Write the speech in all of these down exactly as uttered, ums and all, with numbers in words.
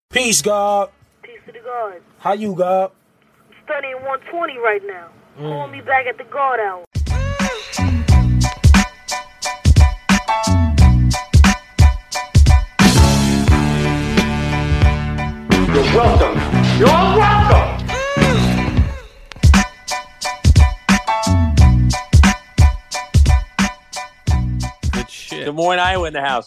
Peace, God. Peace to the God. How you, God? I'm studying one twenty right now. Mm. Call me back at the God hour. You're welcome. You're all welcome. Good shit. Des Moines, Iowa in the house.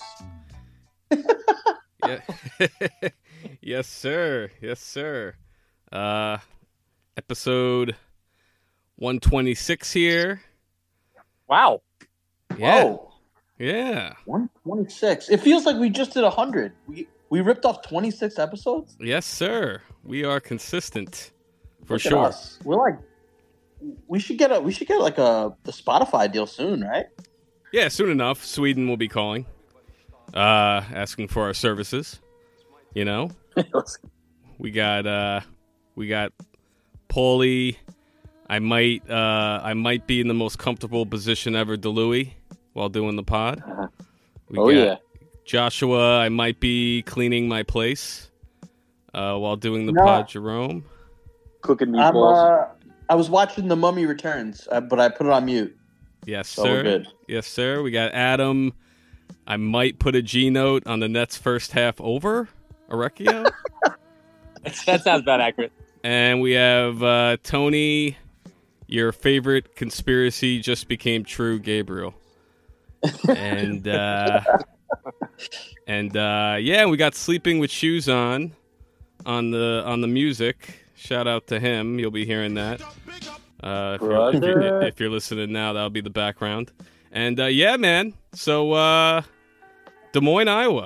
Yeah. Yes, sir. Yes, sir. Uh, episode one twenty-six here. Wow. Yeah. Whoa. Yeah. one twenty-six. It feels like we just did one hundred. We we ripped off twenty-six episodes? Yes, sir. We are consistent. For Look at sure. us. We're like we should get a we should get like a the Spotify deal soon, right? Yeah, soon enough. Sweden will be calling. Uh, asking for our services. You know? we got uh we got Paulie. I might uh I might be in the most comfortable position ever, DeLuey, while doing the pod. We oh got yeah. Joshua, I might be cleaning my place uh while doing the No. pod, Jerome. Cooking I'm, meatballs. uh, I was watching The Mummy Returns, uh, but I put it on mute. Yes, So sir. we're good. Yes, sir. We got Adam. I might put a G note on the Nets first half over Orecchio. That sounds about accurate. And we have uh, Tony, your favorite conspiracy just became true, Gabriel. And uh, and uh, yeah, we got Sleeping with Shoes on on the on the music. Shout out to him. You'll be hearing that. Uh, if, you're, if, you're, if you're listening now, that'll be the background. And uh, yeah, man. So uh, Des Moines, Iowa.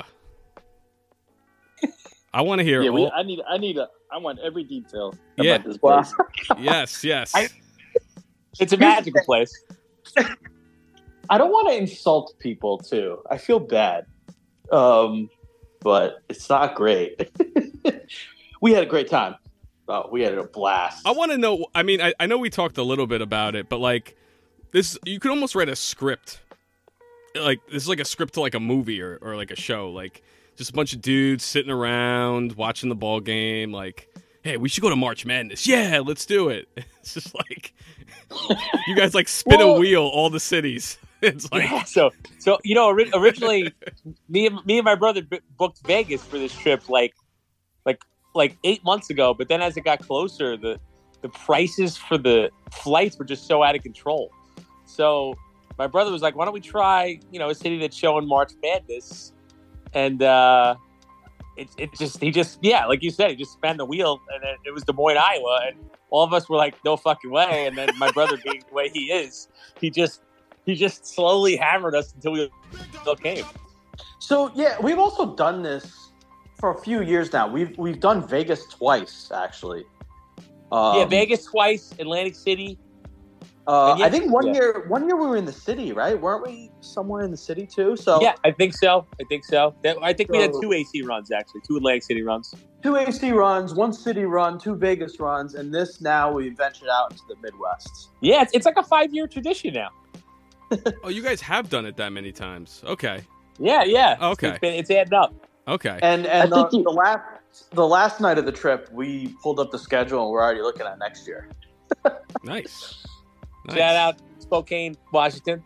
I want to hear. Yeah, we, all- I need, I need a, I want every detail Yeah. about this place. Yes, yes. I- It's a magical place. I don't want to insult people too. I feel bad. Um, but it's not great. We had a great time. Oh, we had a blast. I want to know. I mean, I, I know we talked a little bit about it, but like this, you could almost write a script. Like this is like a script to like a movie or, or like a show. Like just a bunch of dudes sitting around watching the ball game. Like, hey, we should go to March Madness. Yeah, let's do it. It's just like you guys like spin Well- a wheel all the cities. It's like Yeah, so, so you know, ori- originally, me and me and my brother b- booked Vegas for this trip, like, like, like eight months ago. But then, as it got closer, the the prices for the flights were just so out of control. So my brother was like, "Why don't we try, you know, a city that's showing March Madness?" And uh, it it just he just yeah, like you said, he just spun the wheel, and it, it was Des Moines, Iowa, and all of us were like, "No fucking way!" And then my brother, being the way he is, he just. He just slowly hammered us until we still came. So yeah, we've also done this for a few years now. We've we've done Vegas twice, actually. Um, yeah, Vegas twice, Atlantic City. Uh, and yeah- I think one yeah. year, one year we were in the city, right? Weren't we somewhere in the city too? So Yeah, I think so. I think so. That, I think we had So- two A C runs, actually. Two Atlantic City runs. two A C runs, one city run, two Vegas runs, and this now we ventured out into the Midwest. Yeah, it's, it's like a five-year tradition now. oh, you guys have done it that many times. Okay, Yeah, yeah. Okay. It's, been, it's adding up. okay. And and I think the, you- the last the last night of the trip, we pulled up the schedule and we're already looking at next year. Nice. nice. Shout out Spokane, Washington.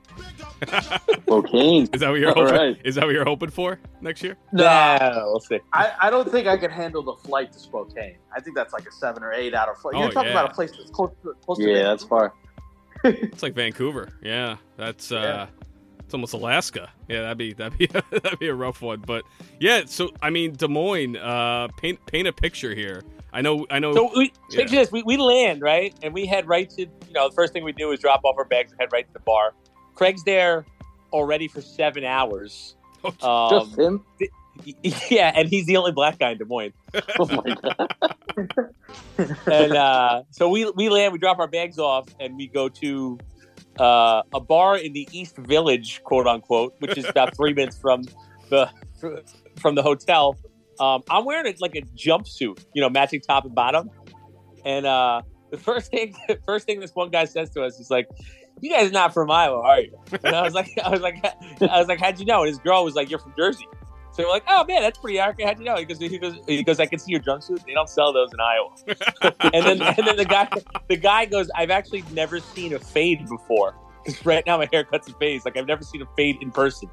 Cocaine. Is that what you're All hoping? right. Is that what you're hoping for next year? No, we'll see. I, I don't think I could handle the flight to Spokane. I think that's like a seven or eight hour flight. You're Oh, talking yeah. about a place that's close to, close to Yeah, that's far. It's like Vancouver. Yeah, that's uh, Yeah. it's almost Alaska. Yeah, that'd be that'd be that'd be a rough one. But yeah, so I mean, Des Moines. Uh, paint paint a picture here. I know. I know. So we, Yeah. picture this: we, we land right, and we head right to you know the first thing we do is drop off our bags and head right to the bar. Craig's there already for seven hours. Um, Just him? yeah, and he's the only black guy in Des Moines. Oh my god. And uh, so we we land, we drop our bags off, and we go to uh, a bar in the East Village, quote unquote, which is about three minutes from the from the hotel. Um, I'm wearing a, like a jumpsuit, you know, matching top and bottom. And uh, the first thing, first thing this one guy says to us is like, "You guys are not from Iowa, are you?" And I was like, I was like, I was like, "How'd you know?" And his girl was like, "You're from Jersey." So we're like, oh man, that's pretty accurate. How'd you know? He goes, he goes, he goes. I can see your jumpsuit. They don't sell those in Iowa. and then, and then the guy, the guy goes, I've actually never seen a fade before. Because right now my haircut's a fade. Like I've never seen a fade in person.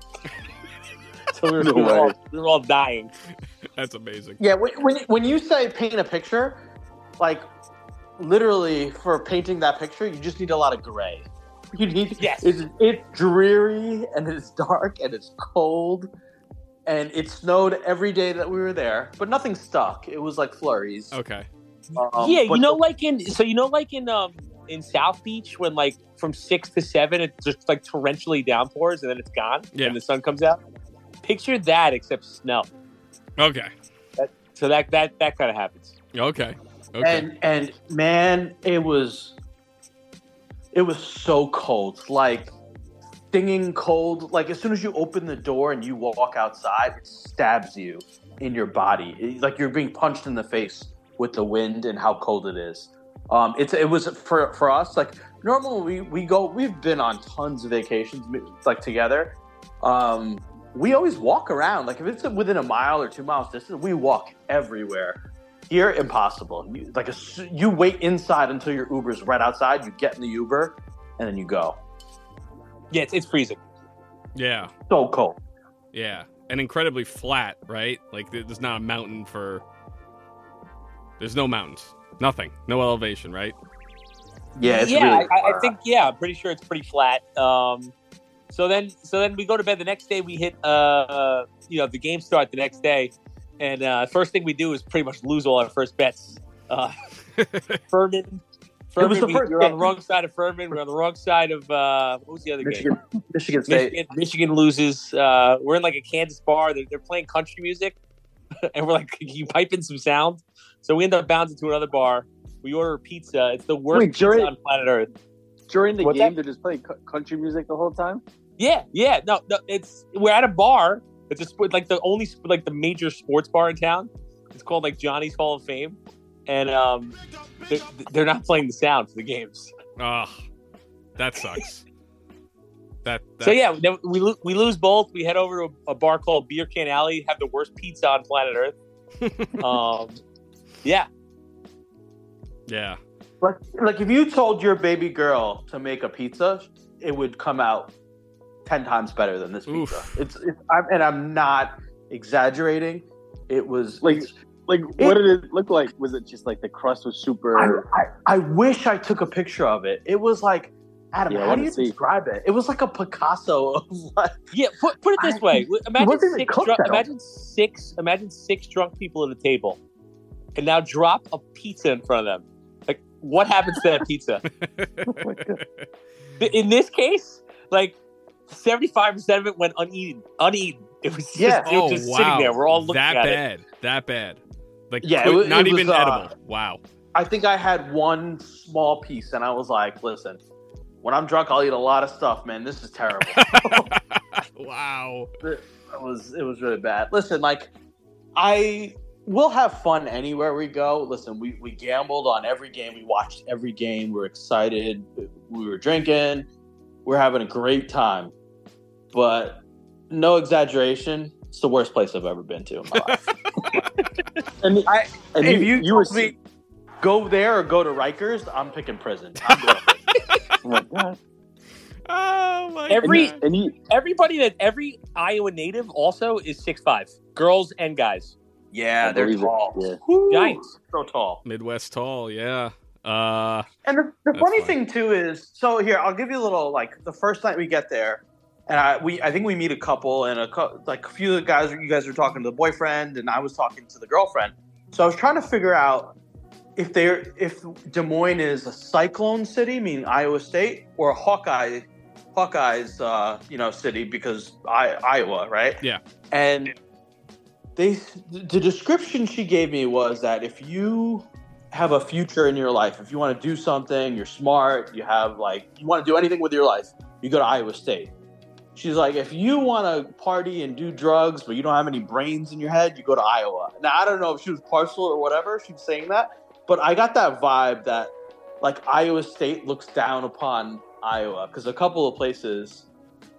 So we were, No we, were way. all, we were all dying. That's amazing. Yeah, when, when when you say paint a picture, like literally for painting that picture, you just need a lot of gray. You need Yes. It's it's dreary and it's dark and it's cold, and it snowed every day that we were there, but nothing stuck. It was like flurries. Okay. Um, yeah, you but know, the- like in so you know, like in um in South Beach when like from six to seven it's just like torrentially downpours and then it's gone Yeah. and the sun comes out. Picture that except snow. Okay. So that that that kind of happens. Okay. Okay. and and man, it was it was so cold, like stinging cold. Like as soon as you open the door and you walk outside, it stabs you in your body. It- like you're being punched in the face with the wind and how cold it is. Um, it's it was for for us. Like normally we we go. We've been on tons of vacations like together. Um, we always walk around. Like if it's within a mile or two miles distance, we walk everywhere. Here, impossible. You, like a, you wait inside until your Uber's right outside. You get in the Uber, and then you go. Yeah, it's, it's freezing. yeah. So cold. Yeah. And incredibly flat, right? Like there- there's not a mountain for. There's no mountains. Nothing. No elevation, right? Yeah, it's yeah, really. I, I think yeah, I'm pretty sure it's pretty flat. Um, so then, so then we go to bed. The next day, we hit. Uh, you know, the games start the next day, and uh, first thing we do is pretty much lose all our first bets. Uh, Furman, Furman. was the we, first we were on game. the wrong side of Furman. We we're on the wrong side of uh, what was the other game? Michigan, Michigan State. Michigan, Michigan loses. Uh, we're in like a Kansas bar. They're, they're playing country music, and we're like, "Can you pipe in some sound?" So we end up bouncing to another bar. We order a pizza. It's the worst Wait, pizza during- on planet Earth. During the What's game, that? they're just playing cu- country music the whole time. Yeah, yeah. No, no. It's we're at a bar. It's a sport, like the only sp- like the major sports bar in town. It's called like Johnny's Hall of Fame, and um, they're, they're not playing the sound for the games. Ugh. That sucks. that, that. So yeah, then we lo- we lose both. We head over to a, a bar called Beer Can Alley. Have the worst pizza on planet Earth. um, yeah. Yeah. Like, like if you told your baby girl to make a pizza, it would come out ten times better than this pizza. Oof. It's, it's I'm, and I'm not exaggerating. It was Like, it's- like what did it look like? Was it just like the crust was super? I, I, I wish I took a picture of it. It was like, Adam, Yeah, I how do wanna you see. describe it? It was like a Picasso of like, Yeah, put put it this I- way. Imagine wasn't even six, cooked drunk, at all. imagine six imagine six drunk people at a table, and now drop a pizza in front of them. Like, what happens to that pizza? In this case, like seventy-five percent of it went uneaten. Uneaten. It was just, Yeah. it was Oh, just wow. sitting there. We're all looking that at it. bad. That bad. Like, Yeah, could- it wa- not it was, even uh, edible. Wow. I think I had one small piece, and I was like, listen, when I'm drunk, I'll eat a lot of stuff, man. This is terrible. Wow. it was it was really bad. Listen, like I will have fun anywhere we go. Listen, we, we gambled on every game. We watched every game. We're excited. We were drinking. We're having a great time. But no exaggeration, it's the worst place I've ever been to in my life. And, I, and if you, you, you were told me go there or go to Rikers, I'm picking prison. I'm going to prison. oh my God. Oh my Every God. and you everybody that every Iowa native also is six five, girls and guys. Yeah, I they're believe it. tall. Yeah. Woo, Giants. so tall. Midwest tall, yeah. Uh And the, the That's funny fine. thing too is, so here I'll give you a little like the first night we get there, and I we I think we meet a couple and a cou- like a few of the guys. You guys were talking to the boyfriend, and I was talking to the girlfriend. So I was trying to figure out if they're if Des Moines is a cyclone city, meaning Iowa State, or a Hawkeye Hawkeyes uh, you know city because I, Iowa, right? Yeah. And they the description she gave me was that if you have a future in your life, if you want to do something, you're smart, you have like you want to do anything with your life, you go to Iowa State. She's like, if you want to party and do drugs, but you don't have any brains in your head, you go to Iowa. Now I don't know if she was partial or whatever, she was saying that, but I got that vibe that like Iowa State looks down upon Iowa because a couple of places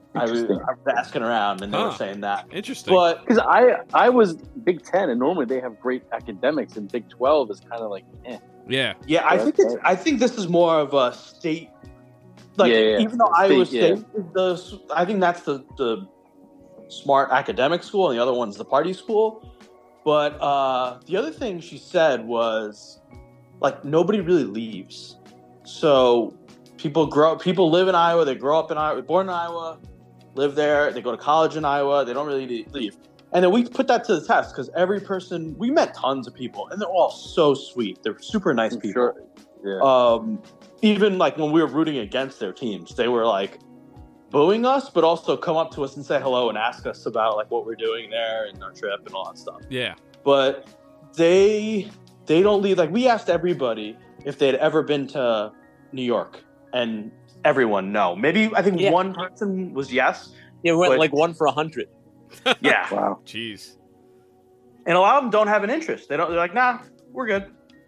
I was, I Interesting. was asking around, and they were Huh. saying that. Interesting. But Because I I was Big Ten, and normally they have great academics, and Big Twelve is kind of like, eh. yeah. yeah, I Yeah, think that's it's. I think this is more of a state. Like, Yeah, yeah. even though Iowa State, State is the, I think that's the the smart academic school, and the other one's the party school. But uh, the other thing she said was, like, nobody really leaves. So people grow, people live in Iowa. They grow up in Iowa, born in Iowa, live there. They go to college in Iowa. They don't really leave. And then we put that to the test because every person, we met tons of people, and they're all so sweet. They're super nice I'm people. sure. Yeah. Um, even like when we were rooting against their teams, they were like booing us, but also come up to us and say hello and ask us about like what we're doing there and our trip and all that stuff. Yeah. But they they don't leave. Like, we asked everybody if they'd ever been to New York, and everyone no. Maybe I think Yeah. one person was yes. Yeah, we went But- like one for a hundred. Yeah, Wow. Jeez. and a lot of them don't have an interest. They don't. They're like, nah, we're good.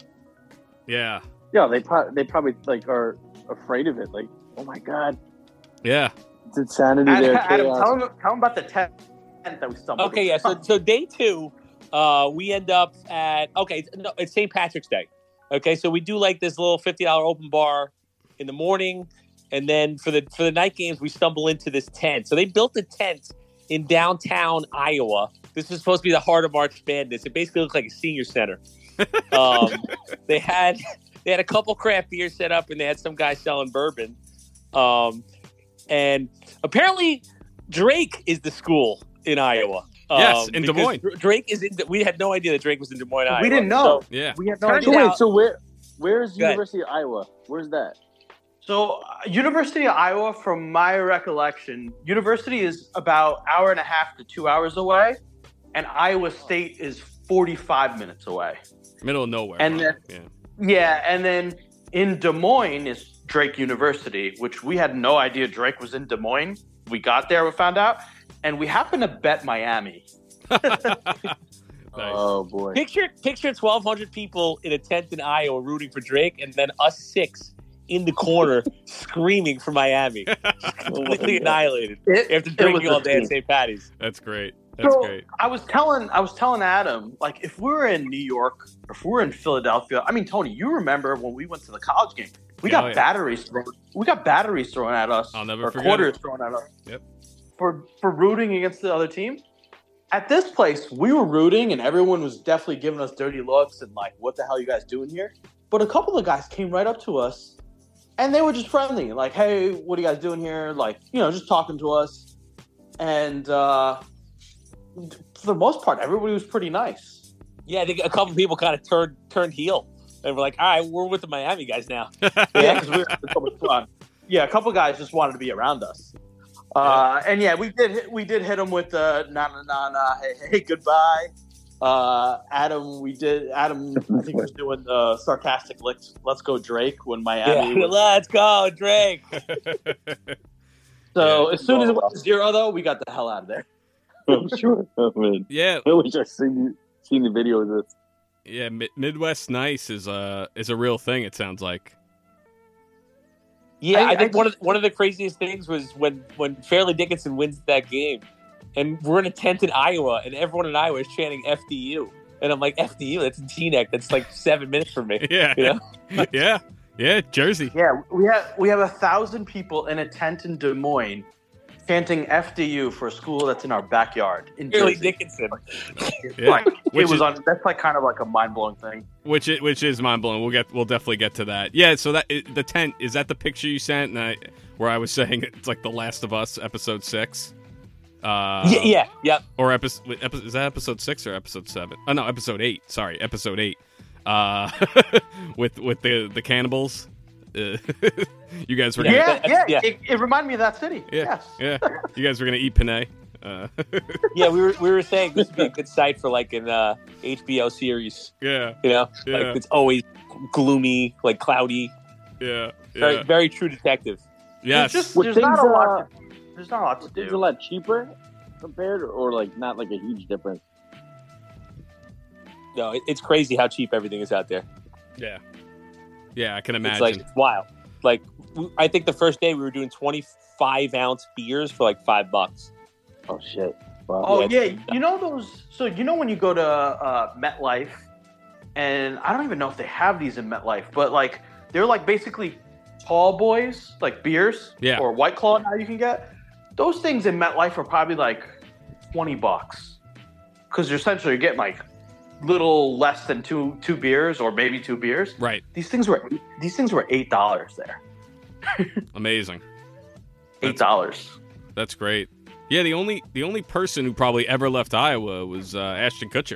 Yeah. Yeah, they pro- they probably like are afraid of it. Like, oh my god, Yeah. it's insanity Adam, there. Adam, chaos. tell them, tell them about the tent that we stumbled. Okay, yeah. So, so day two, uh, we end up at okay. No, it's Saint Patrick's Day. Okay, so we do like this little fifty dollar open bar in the morning, and then for the for the night games, we stumble into this tent. So they built a tent in downtown Iowa. This was supposed to be the heart of March Madness. It basically looked like a senior center. Um, they had they had a couple craft beers set up, and they had some guy selling bourbon. Um, and apparently, Drake is the school in Iowa. Yes, Um, in Des because Moines. Dr- Drake is in. We had no idea that Drake was in Des Moines, Iowa. We didn't know. So, Yeah. We had no Turns So idea. wait, out- so where where's Go ahead. University of Iowa? Where's that? So, uh, University of Iowa, from my recollection, University is about hour and a half to two hours away, and Iowa State is forty-five minutes away. Middle of nowhere. And huh? then- yeah. Yeah, and then in Des Moines is Drake University, which we had no idea Drake was in Des Moines. We got there, we found out, and we happened to bet Miami. Nice. Oh boy. picture picture twelve hundred people in a tent in Iowa rooting for Drake, and then us six in the corner screaming for Miami, completely annihilated It, after it drinking was all a day at team. Saint Patty's. That's great. That's So, great. I was telling I was telling Adam, like, if we were in New York, or if we were in Philadelphia, I mean, Tony, you remember when we went to the college game? We Yeah, got oh, yeah. batteries thrown. We got batteries thrown at us. I'll never or forget quarters it. thrown at us. Yep. For for rooting against the other team. At this place, we were rooting, and everyone was definitely giving us dirty looks and like, "What the hell are you guys doing here?" But a couple of guys came right up to us, and they were just friendly, like, "Hey, what are you guys doing here?" Like, you know, just talking to us. And uh, for the most part, everybody was pretty nice. Yeah, I think a couple people kind of turned turned heel and were like, "All right, we're with the Miami guys now." Yeah, because we were having so much fun. Yeah, a couple guys just wanted to be around us. Uh, and yeah, we did hit, we did hit them with the na na na na hey hey goodbye. Uh, Adam, we did Adam. I think was doing the sarcastic let's let's go Drake when Miami. Yeah, Was, let's go, Drake. so Yeah. as soon as it went to zero, though, we got the hell out of there. I'm sure. Oh, man. Yeah. I wish I seen you seen the video of this. Yeah. Mi- Midwest nice is a is a real thing. It sounds like. Yeah, I- I, think I one of the, one of the craziest things was when when Fairleigh Dickinson wins that game, and we're in a tent in Iowa, and everyone in Iowa is chanting F D U, and I'm like, F D U, that's in Teaneck, that's like seven minutes from me. Yeah. You know? Yeah. Yeah. Jersey. Yeah, we have we have a thousand people in a tent in Des Moines chanting F D U for a school that's in our backyard in Fairleigh Jersey. Dickinson. Yeah. Like, Which it was is- on. That's like kind of like a mind blowing thing. Which is, which is mind blowing. We'll get we'll definitely get to that. Yeah. So that it, the tent is that the picture you sent, and I, where I was saying it's like The Last of Us episode six. Uh, yeah, yeah, yeah. Or episode is that episode six or episode seven? Oh no, episode eight. Sorry, episode eight. Uh, with with the the cannibals. Uh, you guys were Yeah, gonna, yeah. that's- yeah. It, it reminded me of that city. yeah, Yes. yeah. You guys were gonna eat penne. Uh, Yeah, we were we were saying this would be a good site for like an uh, H B O series. yeah, You know, Yeah. like it's always gloomy, like cloudy, yeah, very yeah. very True Detective. Yes. There's just Were there's things, not a lot. uh, To, there's not a lot to It's a do. lot cheaper compared, or like not like a huge difference. No, it, it's crazy how cheap everything is out there. yeah. Yeah, I can It's imagine. like it's wild. like I think the first day we were doing twenty-five ounce beers for like five bucks. Oh shit! Wow. Oh Yeah. yeah, you know those. So you know when you go to uh, MetLife, and I don't even know if they have these in MetLife, but like they're like basically tall boys, like beers, Yeah. or White Claw now you can get. Those things in MetLife are probably like twenty bucks, because you're essentially getting like little less than two two beers or maybe two beers. Right. These things were these things were eight dollars there. Amazing. Eight dollars. That's great. Yeah, the only the only person who probably ever left Iowa was uh, Ashton Kutcher.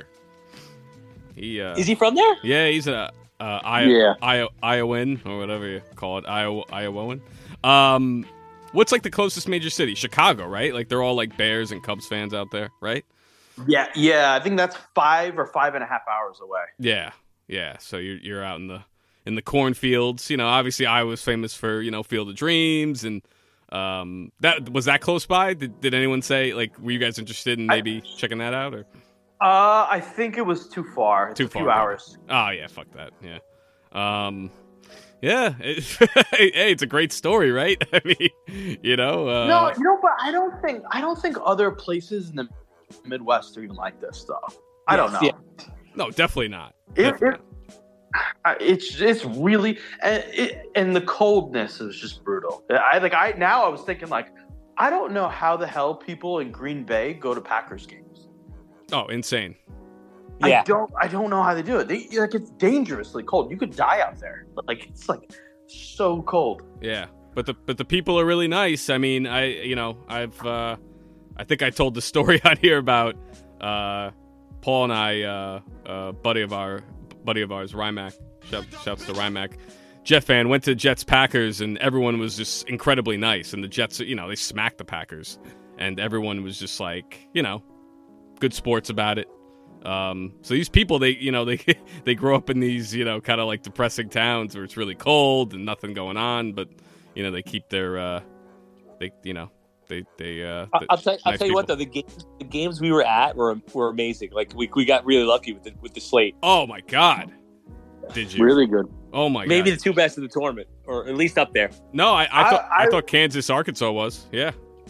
He uh, Is he from there? yeah, he's a uh, I- Yeah. I- Iowan or whatever you call it, Iowa Iowan. Um, what's like the closest major city? Chicago, right? Like they're all like Bears and Cubs fans out there, right? Yeah, yeah. I think that's five or five and a half hours away. Yeah, yeah. So you're you're out in the in the cornfields. You know, obviously Iowa's famous for you know Field of Dreams, and um, that was that close by. Did did anyone say like were you guys interested in maybe I, checking that out or? Uh, I think it was too far. It's Too a few far, hours. Oh yeah, fuck that. Yeah, um, yeah. It, hey, it's a great story, right? I mean, you know. Uh, No, you know, but I don't think I don't think other places in the Midwest are even like this stuff. I don't know. Yeah. no, definitely not. It, Definitely it, I- it's it's really and it, and the coldness is just brutal. I like I now I was thinking like I don't know how the hell people in Green Bay go to Packers games. not. Oh, insane. Yeah. I don't I don't know how they do it. They, like it's dangerously cold. You could die out there. But like it's like so cold. Yeah, but the but the people are really nice. I mean, I you know I've uh, I think I told the story out here about uh, Paul and I, uh, uh, buddy of our buddy of ours, Rymac. Shout, shouts to Rymac. Jet fan went to Jets Packers, and everyone was just incredibly nice. And the Jets, you know, they smacked the Packers, and everyone was just like, you know, good sports about it. Um, so these people, they, you know, they they grow up in these, you know, kind of like depressing towns where it's really cold and nothing going on, but you know, they keep their, uh, they, you know, they they. Uh, I- I'll tell, I'll nice tell you what people. though, the games the games we were at were were amazing. Like we we got really lucky with the with the slate. Oh my God! Did you? Really good. Oh my Maybe God! the two best of the tournament, or at least up there. No, I, I thought I, I- thought Kansas Arkansas was. Yeah.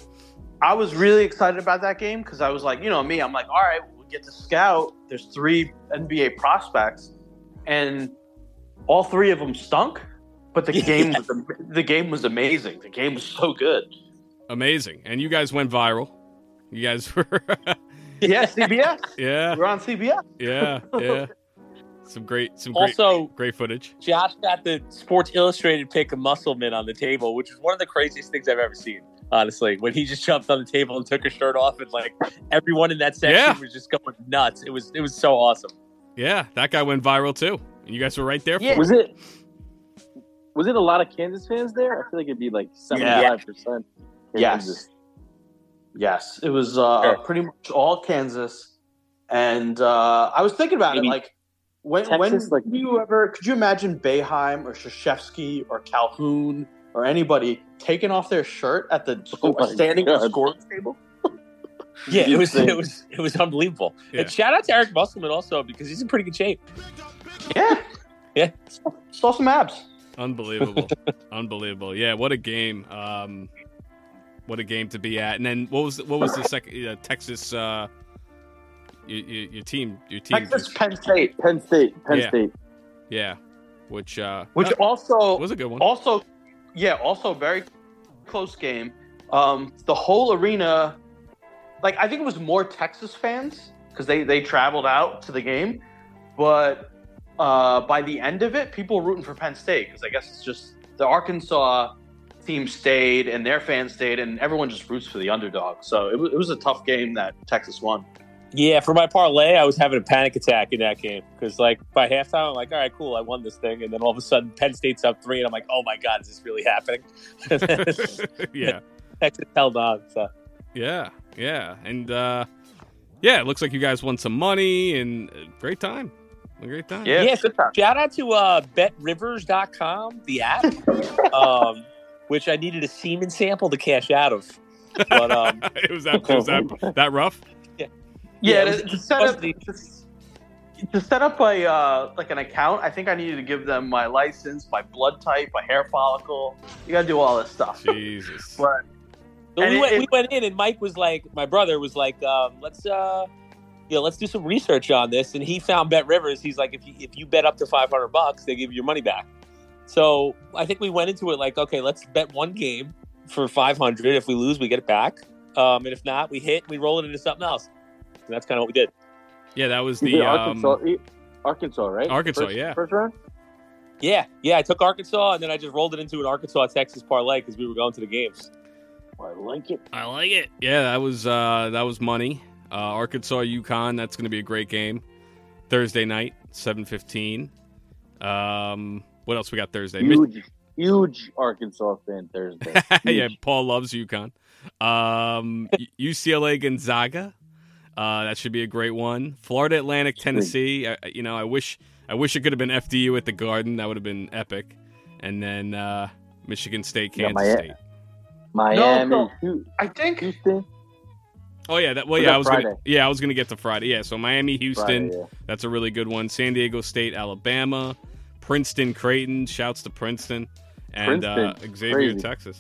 I was really excited about that game because I was like, you know me, I'm like, all right, we get to scout. There's three N B A prospects, and all three of them stunk. But the game, was, the game was amazing. The game was so good. Amazing, and you guys went viral. You guys were. Yeah, C B S. yeah, We're on C B S. yeah, yeah. Some great, some great, Also, great footage. Josh got the Sports Illustrated pick of Muscleman on the table, which is one of the craziest things I've ever seen. Honestly, when he just jumped on the table and took his shirt off, and like everyone in that section Yeah. was just going nuts. It was it was so awesome. Yeah, that guy went viral too, and you guys were right there for Yeah. it. Was it? Was it a lot of Kansas fans there? I feel like it'd be like seventy-five percent. Yes. Yes, it was uh, Sure. pretty much all Kansas, and uh, I was thinking about Maybe it. Like, when Texas, when like- do you ever could you imagine Boeheim or Krzyzewski or Calhoun or anybody taking off their shirt at the Oh my standing at the God. scoring table? Yeah, it was Insane. it was it was unbelievable. Yeah. And shout out to Eric Musselman also because he's in pretty good shape. Yeah, Yeah. saw some abs. Unbelievable, unbelievable. Yeah, what a game. Um, what a game to be at. And then what was what was the second uh, Texas? Uh, your, your, your team, your team. Texas, just- Penn State, Penn State. Penn Yeah. State. yeah, which uh, which uh, also was a good one. Also, yeah, also very close game. Um, the whole arena, like I think it was more Texas fans because they they traveled out to the game, but uh, by the end of it, people were rooting for Penn State because I guess it's just the Arkansas team stayed and their fans stayed, and everyone just roots for the underdog. So it was, it was a tough game that Texas won. Yeah, for my parlay, I was having a panic attack in that game because, like, by halftime, I'm like, all right, cool, I won this thing. And then all of a sudden, Penn State's up three, and I'm like, oh my God, is this really happening? yeah, Texas held on. So. yeah, yeah, and uh, yeah, it looks like you guys won some money and uh, great time. A great time. Yeah, Yeah, good time. Shout out to uh, bet rivers dot com, the app, um, which I needed a semen sample to cash out of. But um, it was that was that that rough. Yeah, Yeah, it the, was- the setup. supposed The, to set up a uh, like an account, I think I needed to give them my license, my blood type, my hair follicle. You got to do all this stuff. Jesus. But So And we it- went. it- we went in, and Mike was like, my brother was like, um, let's, uh, you know, let's do some research on this. And he found Bet Rivers. He's like, if you if you bet up to five hundred bucks, they give you your money back. So I think we went into it like, okay, let's bet one game for five hundred. If we lose, we get it back. Um, and if not, we hit, we roll it into something else. And that's kind of what we did. Yeah, that was You the did um, Arkansas, Arkansas, right? Arkansas, First- yeah. First round. Yeah, yeah. I took Arkansas, and then I just rolled it into an Arkansas Texas parlay because we were going to the games. I like it. I like it. Yeah, that was uh, that was money. Uh, Arkansas UConn. That's going to be a great game. Thursday night, seven fifteen. Um, what else we got Thursday? Huge, huge Arkansas fan Thursday. yeah, Huge. Paul loves UConn. Um, U C L A Gonzaga. Uh, that should be a great one. Florida Atlantic Tennessee. I, you know, I wish I wish it could have been F D U at the Garden. That would have been epic. And then uh, Michigan State, Yeah, Kansas my- State. Miami, No, Hu- I think Houston. Oh yeah, that well Was yeah that I was Friday? gonna yeah I was gonna get to Friday. Yeah, so Miami, Houston. Friday, yeah. That's a really good one. San Diego State, Alabama, Princeton, Creighton. Shouts to Princeton and uh, Princeton, Xavier, crazy. Texas.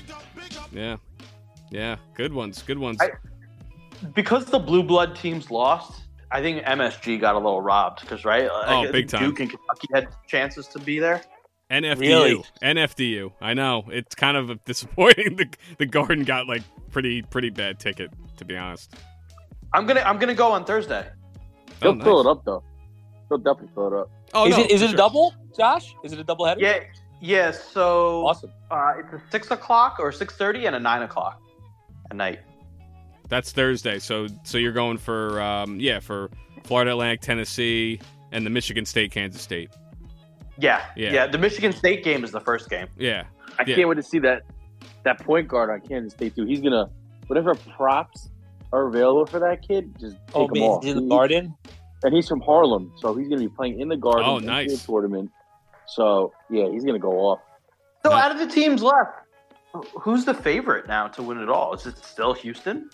Yeah, yeah, good ones, good ones. I- because the blue blood teams lost. I think M S G got a little robbed because right, like, Oh, I think big time. Duke and Kentucky had chances to be there. N F D U, Really? N F D U. I know it's kind of disappointing. the The Garden got like pretty pretty bad ticket, to be honest. I'm gonna I'm gonna go on Thursday. They'll Oh, nice. fill it up though. They'll definitely fill it up. Oh is no, it is for it a sure. double, Josh? Is it a double header? Yeah, yeah. So Awesome. uh, it's a six o'clock or six thirty and a nine o'clock at night. That's Thursday. So so you're going for um yeah for Florida Atlantic, Tennessee, and the Michigan State, Kansas State. Yeah, Yeah. yeah, The Michigan State game is the first game. Yeah, I Yeah. can't wait to see that that point guard on Kansas State too. He's gonna whatever props are available for that kid, just take Oh, them man, off. in the He- Garden. and he's from Harlem, so he's gonna be playing in the Garden. Oh, in the nice. tournament. So yeah, he's gonna go off. So Nice. out of the teams left, who's the favorite now to win it all? Is it still Houston?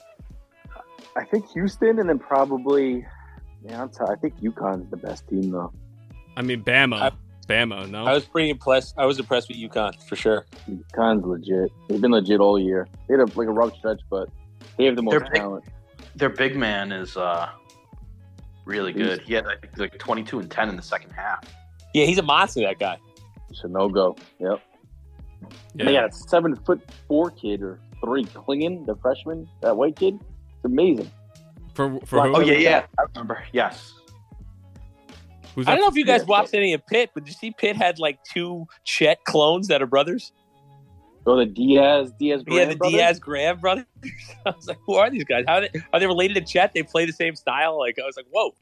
I think Houston, and then probably yeah, I'm t- I think UConn's the best team though. I mean Bama, I- Bama. No, I was pretty impressed. I was impressed with UConn for sure. UConn's legit. They've been legit all year. They had a, like a rough stretch, but they have the most They're big. talent. Their big man is uh, really good. He had I think like twenty-two and ten in the second half. Yeah, he's a monster. That guy. Shinogo. Yep. yeah. And they got a seven foot four kid or three Klingon, the freshman, that white kid. It's amazing. for for who? Oh yeah, yeah, I remember. Yes. Who's I that? don't know if you guys Yeah. watched any of Pitt, but did you see Pitt had like two Chet clones that are brothers? Oh, the Diaz, Diaz, Yeah, the Graham brothers? Diaz Graham brothers. I was like, who are these guys? How are they, are they related to Chet? They play the same style. Like I was like, whoa.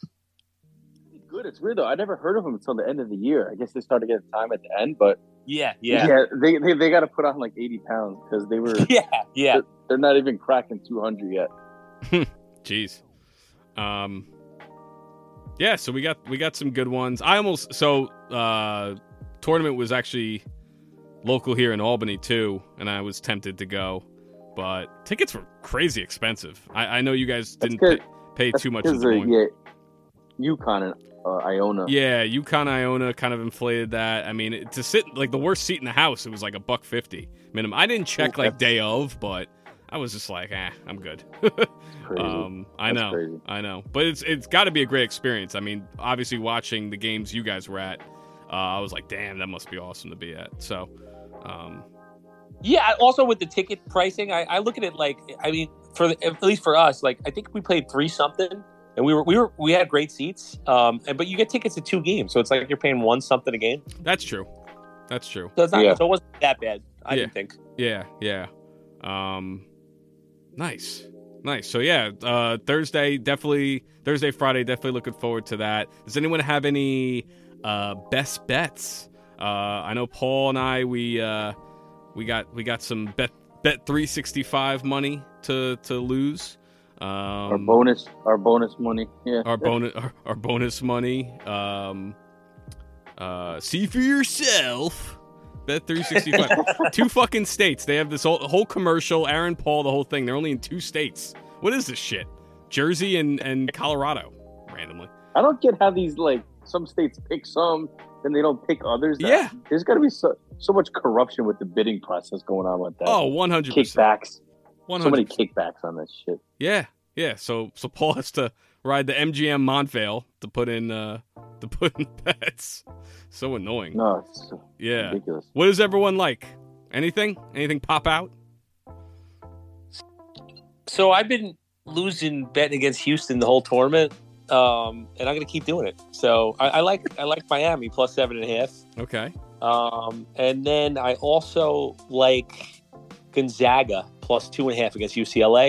Good. It's weird though. I never heard of them until the end of the year. I guess they started getting time at the end, but Yeah, yeah, yeah, they they, they got to put on like eighty pounds because they were yeah, yeah. they're not even cracking two hundred yet. Jeez. Um. Yeah, so we got we got some good ones. I almost so uh, tournament was actually local here in Albany too, and I was tempted to go, but tickets were crazy expensive. I, I know you guys That's didn't good. pay, pay That's too much. because At the uh, point. yeah, UConn and uh, Iona. Yeah, UConn Iona kind of inflated that. I mean, it- to sit like the worst seat in the house, it was like a buck fifty minimum. I didn't check Ooh, like that's- day of, but I was just like, eh, I'm good. Crazy. um, I That's know, crazy. I know, but it's it's got to be a great experience. I mean, obviously watching the games you guys were at, uh, I was like, damn, that must be awesome to be at. So, um, Yeah, also with the ticket pricing, I, I look at it like, I mean, for the, at least for us, like I think we played three something, and we were we were we had great seats. Um, and, but you get tickets to two games, so it's like you're paying one something a game. that's true. That's true. So it's not, Yeah. so it wasn't that bad. I Yeah. didn't think. Yeah, yeah. Um, nice, nice. So yeah, uh, Thursday definitely. Thursday, Friday, definitely looking forward to that. Does anyone have any uh, best bets? Uh, I know Paul and I we uh, we got we got some bet bet three sixty-five money to to lose. Um, Our bonus, our bonus money. Yeah, our bonus our, our bonus money. Um, uh, see for yourself. Bet three sixty-five. Two fucking states. They have this whole, whole commercial. Aaron Paul, the whole thing. They're only in two states. What is this shit? Jersey and, and Colorado, randomly. I don't get how these like some states pick some and they don't pick others. Yeah. There's got to be so so much corruption with the bidding process going on with that. Oh, one hundred percent. Kickbacks. one So many hundred percent. kickbacks on this shit. Yeah, yeah. So so Paul has to ride the M G M Montvale to put in uh to put in bets. So annoying. No, it's Yeah. ridiculous. What does everyone like? Anything? Anything pop out? So I've been losing betting against Houston the whole tournament, um, and I'm going to keep doing it. So I, I like I like Miami plus seven and a half, Okay. um, and then I also like Gonzaga plus two and a half against U C L A.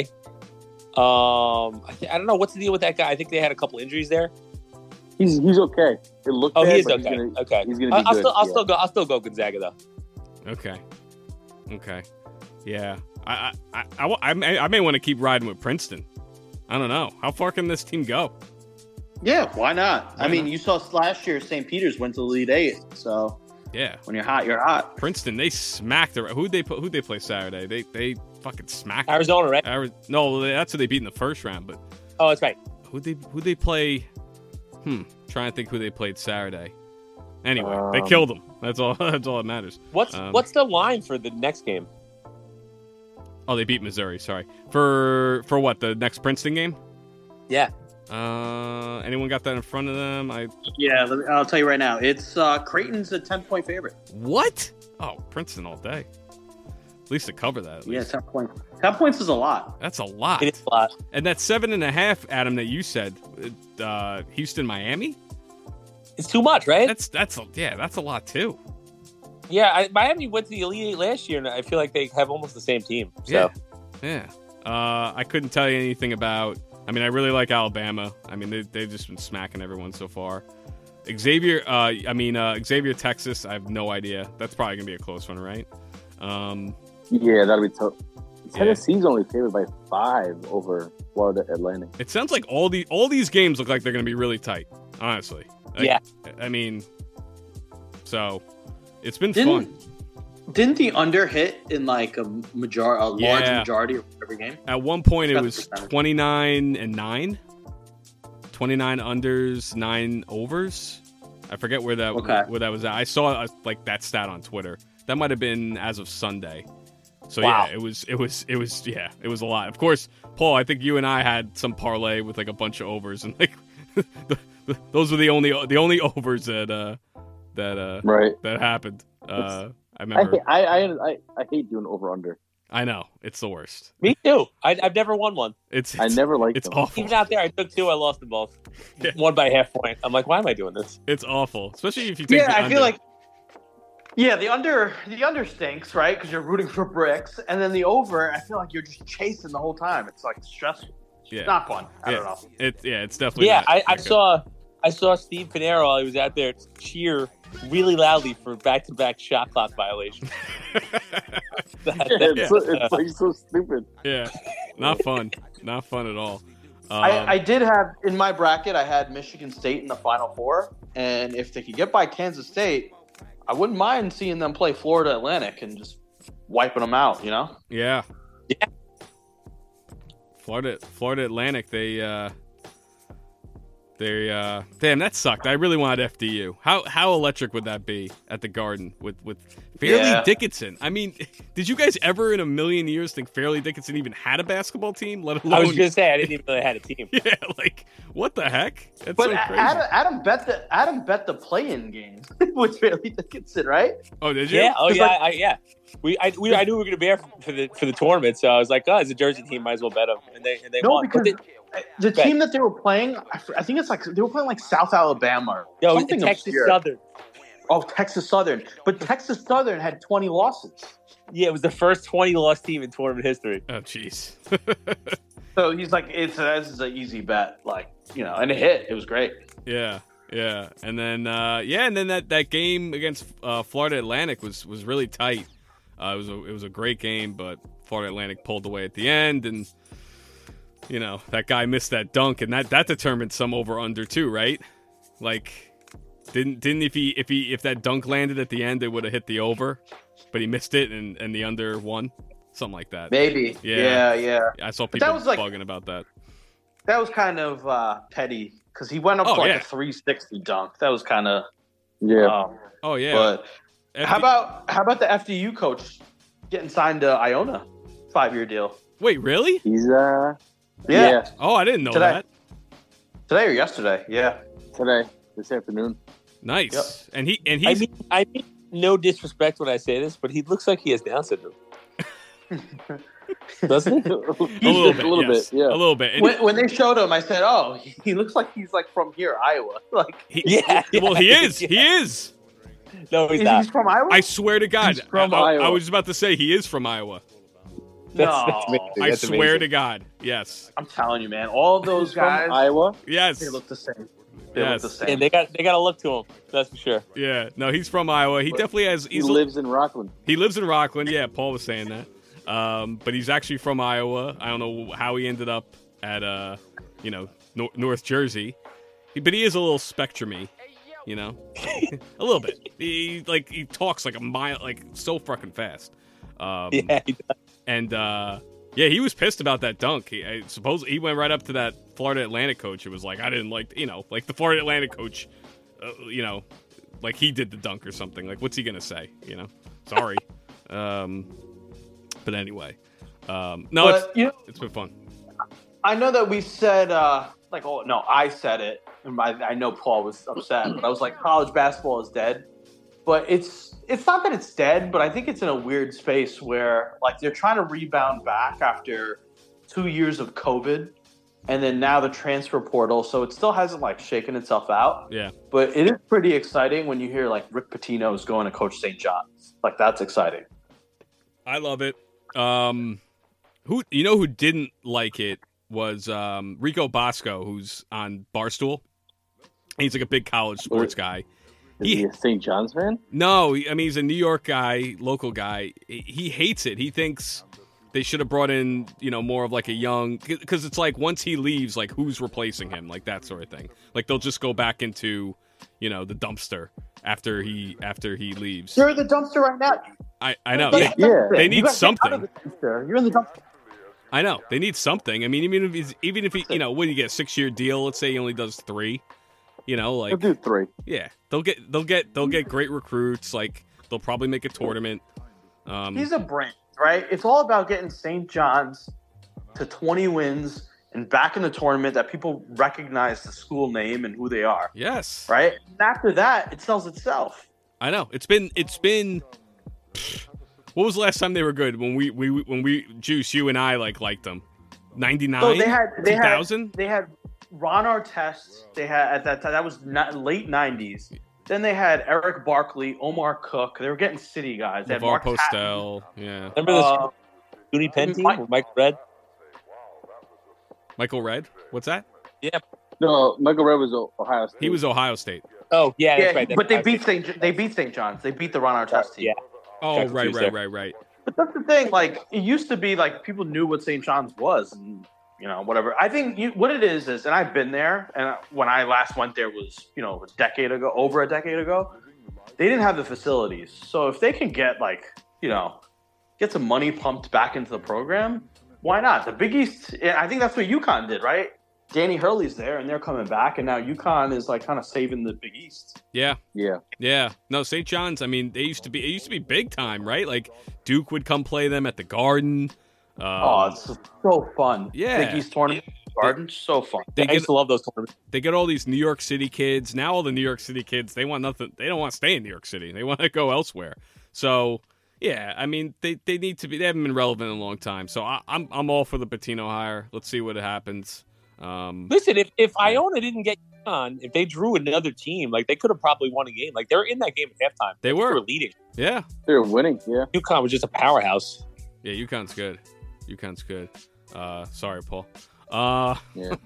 Um, I, th- I don't know what's the deal with that guy. I think they had a couple injuries there. He's he's okay. It looked Oh, bad, he is but okay. He's gonna, okay, he's gonna be I, I'll good, still I'll yeah. still go I'll still go Gonzaga though. Okay. Okay. Yeah. I I I, I, may, I may want to keep riding with Princeton. I don't know. How far can this team go? Yeah, why not? Why I mean, not? you saw last year Saint Peter's went to the Elite Eight, so Yeah. when you're hot, you're hot. Princeton, they smacked the who they put who they play Saturday. They they fucking smacked them. Arizona, right? Ari- no, that's who they beat in the first round. But Oh, that's right. who they who they play? Hmm. Trying to think who they played Saturday. Anyway, they Um, killed them. That's all. That's all that matters. What's Um, what's the line for the next game? Oh, they beat Missouri. Sorry for for what the next Princeton game. Yeah. Uh, anyone got that in front of them? I Yeah, let me, I'll tell you right now. It's uh, Creighton's a ten point favorite. what? Oh, Princeton all day. At least to cover that. At Yeah, least. ten points. Ten points is a lot. That's a lot. It is a lot. And that seven and a half, Adam, that you said, uh, Houston, Miami. It's too much, right? That's that's a, yeah, that's a lot too. Yeah, I, Miami went to the Elite Eight last year, and I feel like they have almost the same team. So. Yeah, yeah. Uh, I couldn't tell you anything about. I mean, I really like Alabama. I mean, they, they've just been smacking everyone so far. Xavier, uh, I mean, uh, Xavier, Texas. I have no idea. That's probably gonna be a close one, right? Um, Yeah, that'll be tough. Tennessee's only favored by five over Florida Atlantic. it sounds like all the all these games look like they're gonna be really tight. Honestly. Like, Yeah. I mean, so it's been Didn't fun. didn't the under hit in like a major a large Yeah. majority of every game? At one point, it Got the was percentage. twenty-nine and nine. twenty-nine unders, nine overs. I forget where that Okay. where that was at. I saw uh, like that stat on Twitter. That might have been as of Sunday. So Wow. yeah, it was it was it was yeah, it was a lot. Of course, Paul, I think you and I had some parlay with like a bunch of overs, and like the, the, those were the only the only overs that uh that uh Right. that happened. Uh, I I, remember. hate, I, I I I hate doing over under. I know it's the worst. Me too. I, I've never won one. It's, I it's never liked it's them. awful. Even out there, I took two. I lost them both. Yeah. One by a half point. I'm like, why am I doing this? It's awful, especially if you take. Yeah, the I under. feel like. Yeah, the under the under stinks, right? Because you're rooting for bricks, and then the over, I feel like you're just chasing the whole time. It's like stressful. yeah, It's not fun. I yeah. don't know. It, yeah, it's definitely. Yeah, not- I, not I good. saw I saw Steve Pinero while he was out there cheer really loudly for back-to-back shot clock violations. That- Yeah, that- it's, so, it's like so stupid. Yeah, not fun. Not fun at all. Um, I, I did have in my bracket. I had Michigan State in the Final Four, and if they could get by Kansas State, I wouldn't mind seeing them play Florida Atlantic and just wiping them out. You know? yeah. Yeah. Florida, Florida Atlantic. They, uh, they, uh, damn, that sucked. I really wanted F D U. How how electric would that be at the Garden with with Fairleigh Yeah. Dickinson? I mean, did you guys ever in a million years think Fairleigh Dickinson even had a basketball team? Let alone, I was going to say, I didn't even know they had a team. yeah, like what the heck? That's But so A- crazy. Adam, Adam bet the Adam bet the play-in game with Fairleigh Dickinson, right? oh, did you? Yeah, oh It's yeah, like- I, yeah. We I, we I knew we were going to be there for the for the tournament, so I was like, oh, as a Jersey team, might as well bet them, and they and they No, won. But because they- the Bet. team that they were playing, I f- I think it's like they were playing like South Alabama or yo, something Texas obscure. Southern. Oh, Texas Southern. But Texas Southern had twenty losses. Yeah, it was the first twenty loss team in tournament history. Oh, jeez. So he's like, it's a, this is an easy bet. Like, you know, and it hit. It was great. Yeah, yeah, and then uh, yeah, and then that, that game against uh, Florida Atlantic was, was really tight. Uh, it was a it was a great game, but Florida Atlantic pulled away at the end, and you know that guy missed that dunk, and that, that determined some over under too, right? Like, didn't didn't if he if he if that dunk landed at the end, it would have hit the over, but he missed it, and, and the under won, something like that. Maybe. Yeah. Yeah, yeah. I saw But people that was like- bugging about that. That was kind of uh, petty because he went up Oh, to like yeah. a three sixty dunk. That was kind of Yeah. um, Oh yeah. But F- how about how about the F D U coach getting signed to Iona, five year deal? Wait, really? He's uh Yeah. yeah, Oh, I didn't know Today. that. Today or yesterday? Yeah. today, this afternoon. Nice. Yep. And he and I he's mean, I mean, no disrespect when I say this, but he looks like he has Down syndrome. Doesn't he? a little bit, a little yes. bit, yeah. a little bit. And When, when they showed him, I said, "Oh, he, he looks like he's like from here, Iowa." Like, he, Yeah, well, he yeah, is. yeah. He is. No, he's he's, not. he's from Iowa. I swear to God. He's from I, I- Iowa. I was about to say he is from Iowa. That's, no, that's amazing. I That's swear amazing. to God. Yes. I'm telling you, man. All those He's from guys, Iowa. Yes. they look the same. They Yes. look the Yeah, same. they got they got to look to him. That's for sure. Yeah. No, he's from Iowa. He definitely has. He He's lives in Rockland. He lives in Rockland. Yeah, Paul was saying that. Um, but he's actually from Iowa. I don't know how he ended up at uh, you know, Nor- North Jersey. He- But he is a little spectrumy, you know, a little bit. He like he talks like a mile, like so fucking fast. Um, Yeah, he does. And uh, yeah, he was pissed about that dunk. He I suppose he went right up to that Florida Atlantic coach. It was like I didn't like, you know, like the Florida Atlantic coach, uh, you know, like he did the dunk or something. Like what's he gonna say? You know, sorry. um, but anyway, um, no, but it's you know, it's been fun. I know that we said uh, like, oh no, I said it, and I, I know Paul was upset, but I was like, college basketball is dead. But it's it's not that it's dead, but I think it's in a weird space where like they're trying to rebound back after two years of COVID, and then now the transfer portal. So it still hasn't like shaken itself out. Yeah, But it is pretty exciting when you hear like Rick Pitino is going to coach Saint John's. Like that's exciting. I love it. Um, who you know who didn't like it was um, Rico Bosco, who's on Barstool. He's like a big college sports guy. Is He- he a Saint John's fan? No, he- I mean he's a New York guy, local guy. He he hates it. He thinks they should have brought in, you know, more of like a young, because it's like once he leaves, like who's replacing him, like that sort of thing. Like they'll just go back into, you know, the dumpster after he after he leaves. You're in the dumpster right now. I I know. Like, They, Yeah. They you need gotta get something. out of the dumpster. You're in the dumpster. I know they need something. I mean, even if he's even if he, you know, when you get a six year deal, let's say he only does three. You know, I'll like do three. yeah, they'll get they'll get they'll get great recruits. Like they'll probably make a tournament. Um, He's a brand, right? It's all about getting Saint John's to twenty wins and back in the tournament that people recognize the school name and who they are, yes, right? And after that, it sells itself. I know. It's been it's been. What was the last time they were good? When we we when we Juice, you and I like liked them. Ninety nine. So they had they two had thousand. they had Ron Artest. They had at that time that was not, late nineties. Then they had Eric Barkley, Omar Cook. They were getting city guys. They had LeVar Mark Patton. Postel. Yeah. Remember this Uh, Goody Penn team Mike- with Mike Red? Michael Red. What's that? No, Michael Red was O- Ohio State. He was Ohio State. Oh yeah, that's yeah, right. That's but they right. beat Saint they beat Saint John's. They beat the Ron Artest team. Yeah. Oh, Check the right, juice right, there. right, right. But that's the thing. Like it used to be, like people knew what Saint John's was, and you know whatever. I think you, what it is is, and I've been there. And when I last went there was you know a decade ago, over a decade ago. They didn't have the facilities, so if they can get like you know get some money pumped back into the program, why not? The Big East. I think that's what UConn did, right? Danny Hurley's there, and they're coming back, and now UConn is like kind of saving the Big East. Yeah. Yeah. Yeah, no, Saint John's. I mean, they used to be. It used to be big time, right? Like Duke would come play them at the Garden. Um, Oh, it's so fun. Yeah. Big East tournament, Garden, so fun. they I get used to love those tournaments. they get all these New York City kids. Now all the New York City kids, they want nothing. They don't want to stay in New York City. They want to go elsewhere. So yeah, I mean, they, they need to be. They haven't been relevant in a long time. So I, I'm I'm all for the Patino hire. Let's see what happens. Um, Listen, if, if Iona didn't get on, if they drew another team, like they could have probably won a game. Like they were in that game at halftime. They I think were. They were leading. yeah, They were winning. Yeah. UConn was just a powerhouse. yeah. UConn's good. UConn's good. Uh, sorry, Paul. Uh, Yeah.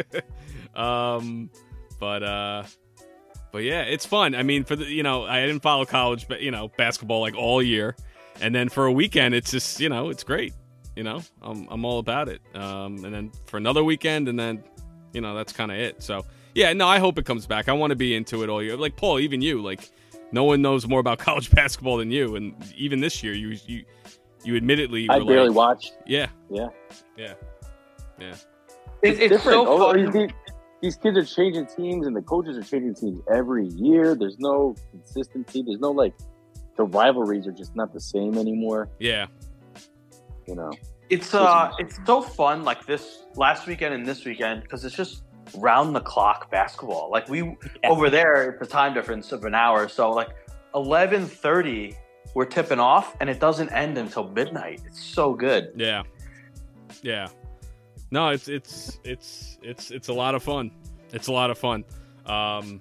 um, but uh, but yeah, it's fun. I mean, for the you know, I didn't follow college, but you know, basketball like all year, and then for a weekend, it's just you know, it's great. You know, I'm I'm all about it. Um, and then for another weekend, and then you know, that's kind of it. So yeah, no, I hope it comes back. I want to be into it all year. Like Paul, even you, like no one knows more about college basketball than you, and even this year, you you you admittedly I were barely like, watched. yeah, Yeah. yeah, yeah. It, it's different. so Oh, fun. these, these kids are changing teams, and the coaches are changing teams every year. There's no consistency. There's no like the rivalries are just not the same anymore. Yeah. You know, It's uh, it's so fun like this last weekend and this weekend because it's just round the clock basketball. Like we Yeah. over there, it's a time difference of an hour, so like eleven thirty, we're tipping off, and it doesn't end until midnight. It's so good. Yeah. Yeah. No, it's it's it's it's it's a lot of fun. It's a lot of fun. Um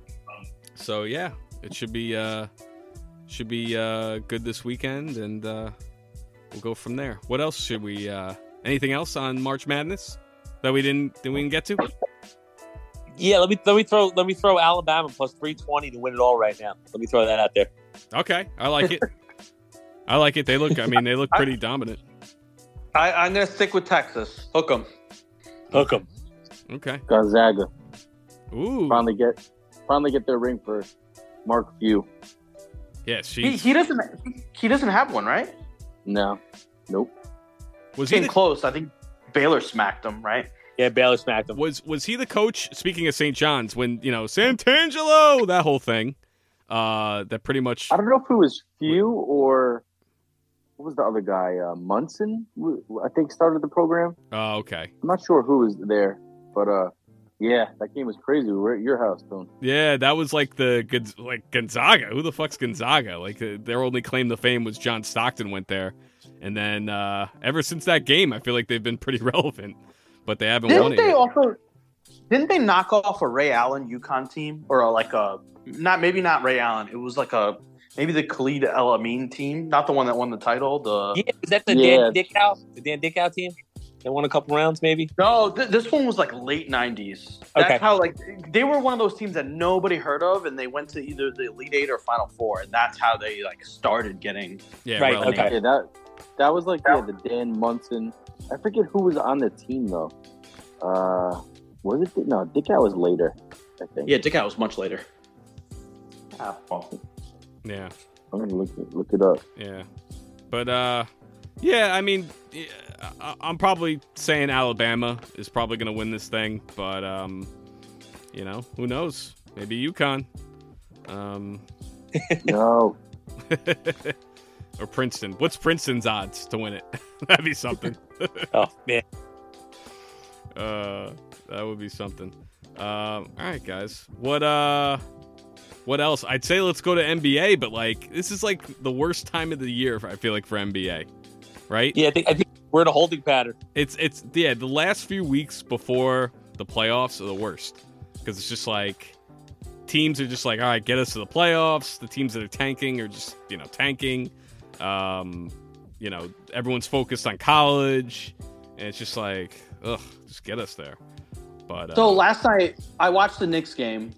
so yeah, it should be uh should be uh good this weekend, and uh we'll go from there. What else should we uh anything else on March Madness that we didn't that we didn't get to? Yeah, let me let me throw let me throw Alabama plus three twenty to win it all right now. Let me throw that out there. Okay, I like it. I like it. They look I mean they look pretty dominant. I, I'm gonna stick with Texas. Hook 'em. Hook 'em. Okay. Gonzaga Ooh. finally get finally get their ring for Mark Few. Yeah, He, she he doesn't. He doesn't have one, right? No, nope. was he Came the, close. I think Baylor smacked him, right? Yeah, Baylor smacked them. was was he the coach, speaking of Saint John's, when, you know, Santangelo, that whole thing. Uh that pretty much I don't know if it was Few or what was the other guy? Uh, Munson, who I think, started the program. Oh, okay. I'm not sure who was there, but uh, yeah, that game was crazy. We were at your house, Tone. Yeah, that was like the Gonz- like Gonzaga. Who the fuck's Gonzaga? Like uh, their only claim to fame was John Stockton went there, and then uh, ever since that game, I feel like they've been pretty relevant, but they haven't won Didn't it they yet. also? Didn't they knock off a Ray Allen UConn team, or a, like a not maybe not Ray Allen? It was like a maybe the Khalid El Amin team, not the one that won the title. The Yeah, is that the Yeah. Dan Dickow? The Dan Dickow team? They won a couple rounds, maybe. no, th- this one was like late nineties. That's Okay. how like they were one of those teams that nobody heard of, and they went to either the Elite Eight or Final Four, and that's how they like started getting. Yeah, Right, relegated. okay. Yeah, that that was like yeah, the Dan Munson. I forget who was on the team though. Uh, was it? No, Dickow was later. I think. Yeah, Dickow was much later. Ah, well. Yeah, I'm gonna look it, look it up. yeah, but uh, yeah, I mean, yeah, I- I'm probably saying Alabama is probably gonna win this thing, but um, you know, who knows? Maybe UConn. Um. No, Or Princeton. What's Princeton's odds to win it? That'd be something. Oh man, uh, that would be something. Um, all right, guys. What uh, what else? I'd say let's go to N B A, but like this is like the worst time of the year. I feel like for N B A, right? yeah, I think I think we're in a holding pattern. It's it's yeah. The last few weeks before the playoffs are the worst because it's just like teams are just like, all right, get us to the playoffs. The teams that are tanking are just you know tanking. Um, you know, everyone's focused on college, and it's just like, ugh, just get us there. But uh, So last night I watched the Knicks game,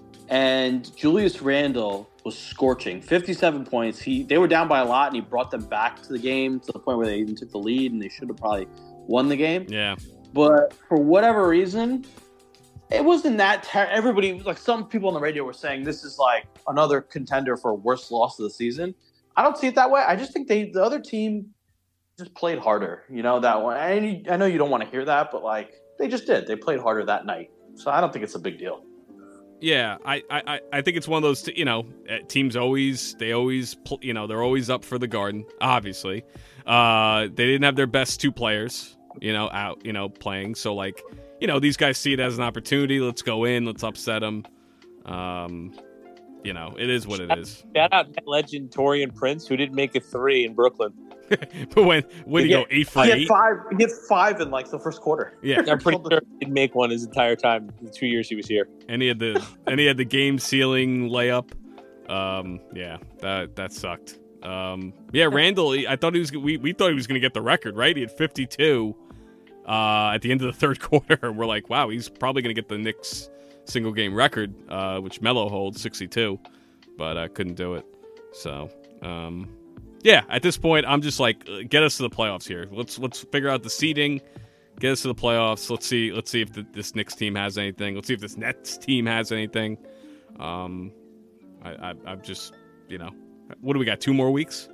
and Julius Randle was scorching, fifty-seven points. He they were down by a lot, and he brought them back to the game to the point where they even took the lead, and they should have probably won the game. yeah, But for whatever reason, it wasn't that ter- everybody like some people on the radio were saying this is like another contender for worst loss of the season. I don't see it that way. I just think they the other team just played harder. You know that one. I, I know you don't want to hear that, but like they just did. They played harder that night, so I don't think it's a big deal. yeah. I, I, I think it's one of those. T- you know, uh, teams always they always pl- you know they're always up for the Garden. Obviously, uh, they didn't have their best two players. You know, out. You know, playing. So like, you know, these guys see it as an opportunity. Let's go in. Let's upset them. Um, you know, it is what it is. Shout out that legend Torian Prince, who didn't make a three in Brooklyn. But when when you Yeah, go eight for He had eight, five. He had five in like the first quarter. yeah, I'm pretty sure he didn't make one his entire time, the two years he was here. and he had the and he had the game sealing layup. Um, yeah, that that sucked. Um, yeah, Randall. he- I thought he was. We we thought he was going to get the record, right? He had fifty-two uh, at the end of the third quarter. We're like, wow, he's probably going to get the Knicks single game record, uh, which Melo holds, sixty-two, but I couldn't do it. So, um, yeah, at this point, I'm just like, uh, get us to the playoffs here. Let's let's figure out the seeding. Get us to the playoffs. Let's see. Let's see if the, this Knicks team has anything. Let's see if this Nets team has anything. Um, I, I, I'm just, you know, what do we got? Two more weeks?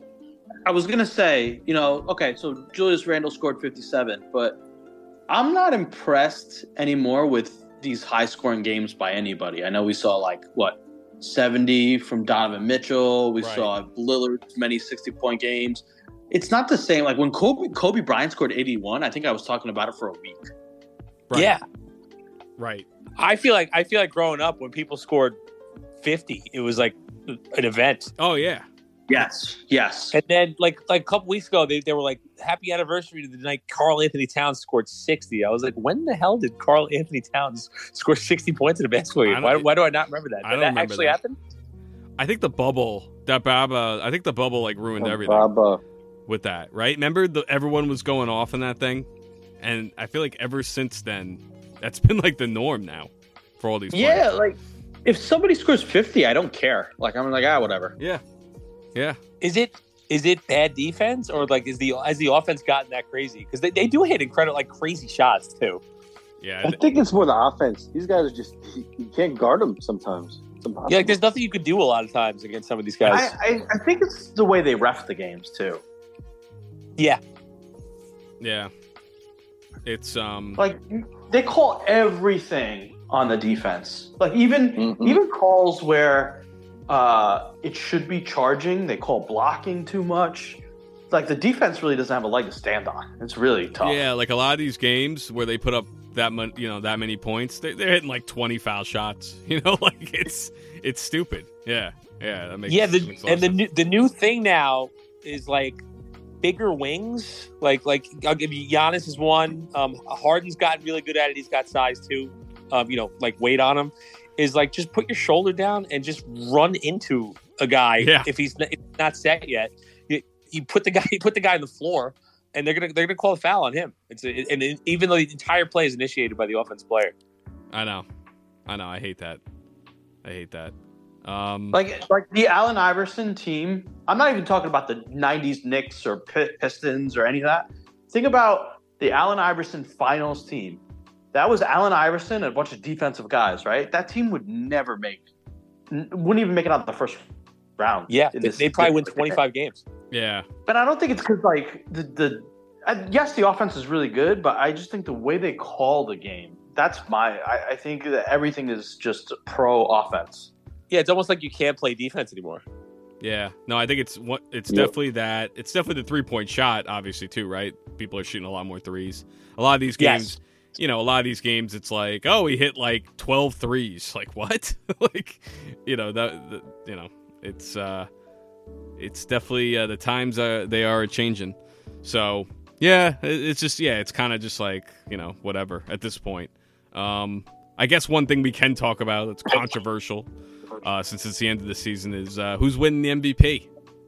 I was gonna say, you know, okay, so Julius Randle scored fifty-seven, but I'm not impressed anymore with these high scoring games by anybody. I know we saw like what seventy from Donovan Mitchell. We Right. saw Lillard many sixty point games. It's not the same. Like when Kobe Kobe Bryant scored eighty-one, I think I was talking about it for a week. Right. Yeah, Right. I feel like I feel like growing up when people scored fifty, it was like an event. Oh yeah. Yes, yes. And then like like a couple weeks ago, they, they were like, "Happy anniversary to the night Karl Anthony Towns scored sixty." I was like, "When the hell did Karl Anthony Towns score sixty points in a basketball I game? don't- Why, why do I not remember that? Did I don't that remember actually that. happen?" I think the bubble that Baba. I think the bubble like ruined Oh, everything Baba. with that. Right. Remember, the, everyone was going off in that thing, and I feel like ever since then, that's been like the norm now for all these. Yeah, players. like if somebody scores fifty, I don't care. Like I'm like, ah, whatever. Yeah. Yeah. Is it is it bad defense or like is the has the offense gotten that crazy? Because they, they do hit incredible like crazy shots too. Yeah. I think it's more the offense. These guys are just you can't guard them sometimes. It's impossible. Yeah, like there's nothing you could do a lot of times against some of these guys. I, I, I think it's the way they ref the games too. yeah, Yeah. It's um. Like they call everything on the defense. Like even Mhm. even calls where uh, it should be charging, they call blocking too much. Like the defense really doesn't have a leg to stand on. It's really tough. Yeah, like a lot of these games where they put up that mon- you know that many points, they, they're hitting like twenty foul shots. You know, like it's it's stupid. Yeah, yeah, that makes yeah. The, makes a lot and the of new, the new thing now is like bigger wings. Like like I'll give you Giannis is one. Um, Harden's gotten really good at it. He's got size too. Um, you know, like weight on him. Is like just put your shoulder down and just run into a guy Yeah. if he's not, if he's not set yet. You, you put the guy you put the guy on the floor, and they're gonna they're gonna call a foul on him. It's a, and it, even though the entire play is initiated by the offense player. I know, I know. I hate that. I hate that. Um, Like like the Allen Iverson team. I'm not even talking about the nineties Knicks or Pi- Pistons or any of that. Think about the Allen Iverson finals team. That was Allen Iverson and a bunch of defensive guys, right? That team would never make, n- wouldn't even make it out the first round. Yeah, in they, this- they probably win twenty-five games. yeah, But I don't think it's because like the the uh, yes, the offense is really good, but I just think the way they call the game. That's my. I, I think that everything is just pro offense. Yeah, it's almost like you can't play defense anymore. yeah. No, I think it's what it's Yep. definitely that. It's definitely the three point shot, obviously too, right? People are shooting a lot more threes. A lot of these Yes. games. You know, a lot of these games, it's like, oh, he hit like twelve threes. Like, what? like, you know, that, the, you know, it's, uh, it's definitely, uh, the times, uh, they are changing. So, yeah, it, it's just, yeah, it's kind of just like, you know, whatever at this point. Um, I guess one thing we can talk about that's controversial, uh, since it's the end of the season is, uh, who's winning the M V P?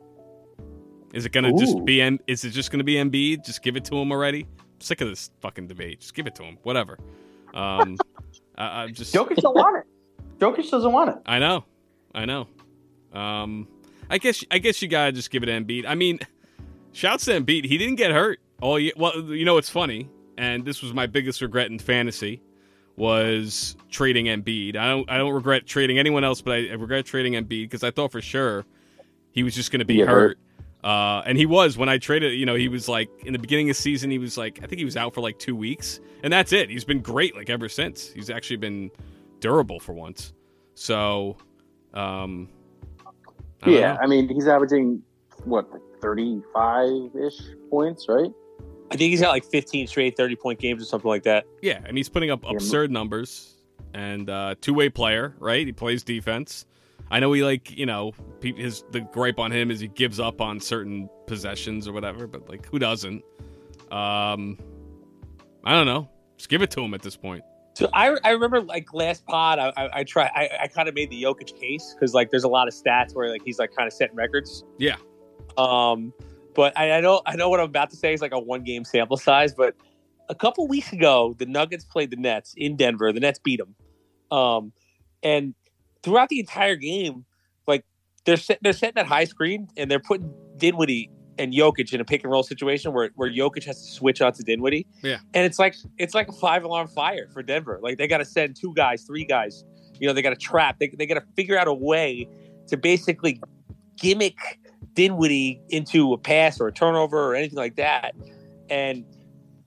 Is it going to just Ooh. be, M- is it just going to be Embiid? Just give it to him already? Sick of this fucking debate. Just give it to him. Whatever. Um, I, I'm just. Jokic don't want it. Jokic doesn't want it. I know. I know. Um, I guess. I guess you gotta just give it to Embiid. I mean, shouts to Embiid. He didn't get hurt all year. Well, you know, it's funny, and this was my biggest regret in fantasy was trading Embiid. I don't. I don't regret trading anyone else, but I, I regret trading Embiid because I thought for sure he was just going to be Get hurt. hurt. Uh, and he was when I traded. You know, he was like in the beginning of the season. He was like, I think he was out for like two weeks, and that's it. He's been great like ever since. He's actually been durable for once. So, um, I don't Yeah, know. I mean he's averaging what like thirty-five ish points, right? I think he's got like fifteen straight thirty point games or something like that. Yeah, and he's putting up Yeah, absurd numbers and uh, two way player, right? He plays defense. I know he like you know pe- his the gripe on him is he gives up on certain possessions or whatever, but like who doesn't? Um, I don't know. Just give it to him at this point. So I, I remember like last pod, I I, I try I, I kind of made the Jokic case because like there's a lot of stats where like he's like kind of setting records. Yeah. Um, but I, I know I know what I'm about to say is like a one game sample size. But a couple weeks ago, the Nuggets played the Nets in Denver. The Nets beat them. Um, and throughout the entire game, like they're set, they're setting that high screen and they're putting Dinwiddie and Jokic in a pick and roll situation where, where Jokic has to switch on to Dinwiddie. Yeah. And it's like it's like a five alarm fire for Denver. Like they got to send two guys, three guys. You know, they got to trap. They they got to figure out a way to basically gimmick Dinwiddie into a pass or a turnover or anything like that. And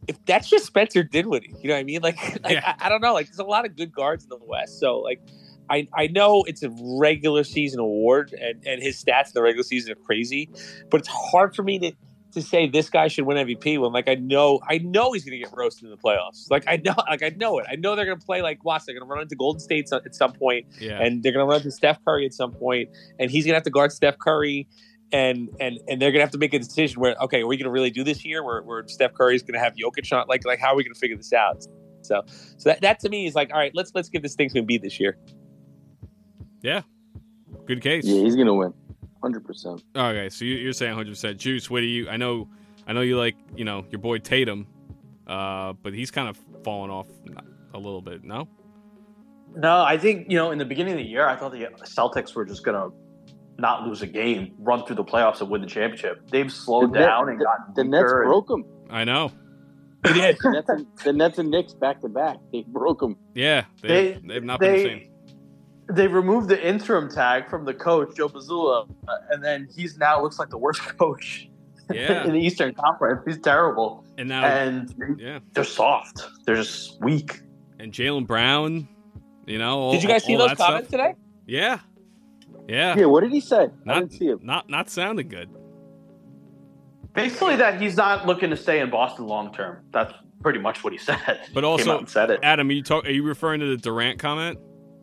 if that's just Spencer Dinwiddie, you know what I mean? Like, like Yeah. I, I don't know. Like, there's a lot of good guards in the West, so like, I I know it's a regular season award, and and his stats in the regular season are crazy, but it's hard for me to. to say this guy should win M V P when like I know I know he's gonna get roasted in the playoffs. Like I know like I know it. I know they're gonna play like watch, they're gonna run into Golden State at some point, Yeah. and they're gonna run into Steph Curry at some point, and he's gonna have to guard Steph Curry, and and and they're gonna have to make a decision where okay, are we gonna really do this here where, where Steph Curry's gonna have Jokic on like like how are we gonna figure this out? So so that, that to me is like, all right, let's let's give this thing to Embiid this year. Yeah. Good case. Yeah, he's gonna win, hundred percent. Okay, so you- you're saying one hundred percent. Juice, what do you? I know, I know you like, you know, your boy Tatum, uh, but he's kind of fallen off a little bit. No. No, I think, you know, in the beginning of the year, I thought the Celtics were just going to not lose a game, run through the playoffs, and win the championship. They've slowed The down Net- and the, gotten the Nets weaker and- broke him. I know. He did. The Nets, and, the Nets and Knicks back to back. They broke him. Yeah, they, They- they, have not been the they- same. They removed the interim tag from the coach, Joe Mazzulla, uh, and then he's now looks like the worst coach Yeah, in the Eastern Conference. He's terrible. and now, And yeah, they're soft. They're just weak. and Jaylen Brown. You know, all, Did you guys see all those that comments stuff. today? Yeah, yeah. Yeah, what did he say? I Not, didn't see him. not, not sounding good. Basically, that he's not looking to stay in Boston long term. That's pretty much what he said. But He also- came out and said it. Adam, are you talk? Are you referring to the Durant comment?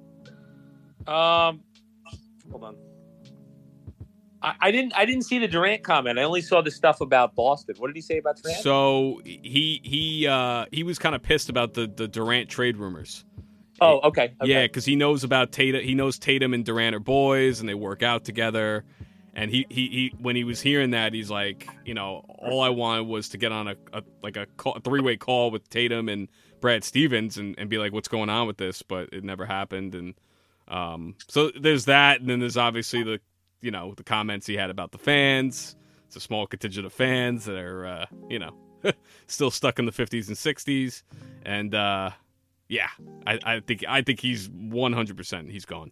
Um, hold on. I, I didn't. I didn't see the Durant comment. I only saw the stuff about Boston. What did he say about Durant? So he he uh, he was kind of pissed about the, the Durant trade rumors. oh, okay. okay. Yeah, because he knows about Tatum. He knows Tatum and Durant are boys, and they work out together. And he, he, he when he was hearing that, he's like, you know, all I wanted was to get on a, a like a, call, a three way call with Tatum and Brad Stevens and, and be like, what's going on with this? But it never happened. And um, so there's that, and then there's obviously the you know the comments he had about the fans. It's a small contingent of fans that are uh, you know still stuck in the fifties and sixties, and uh, yeah, I, I think I think he's one hundred percent he's gone.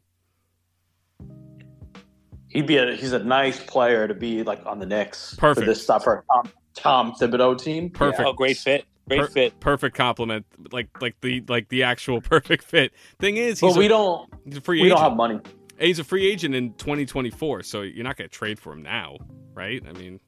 He'd be a he's a nice player to be like on the Knicks Perfect. for this stuff for Tom, Tom Thibodeau team. Perfect. Oh, great fit. Great Per- fit. Perfect compliment, like like the like the actual perfect fit. Thing is, But he's, we a, don't he's a free we agent. don't have money. He's a free agent in twenty twenty-four, so you're not going to trade for him now, right? I mean,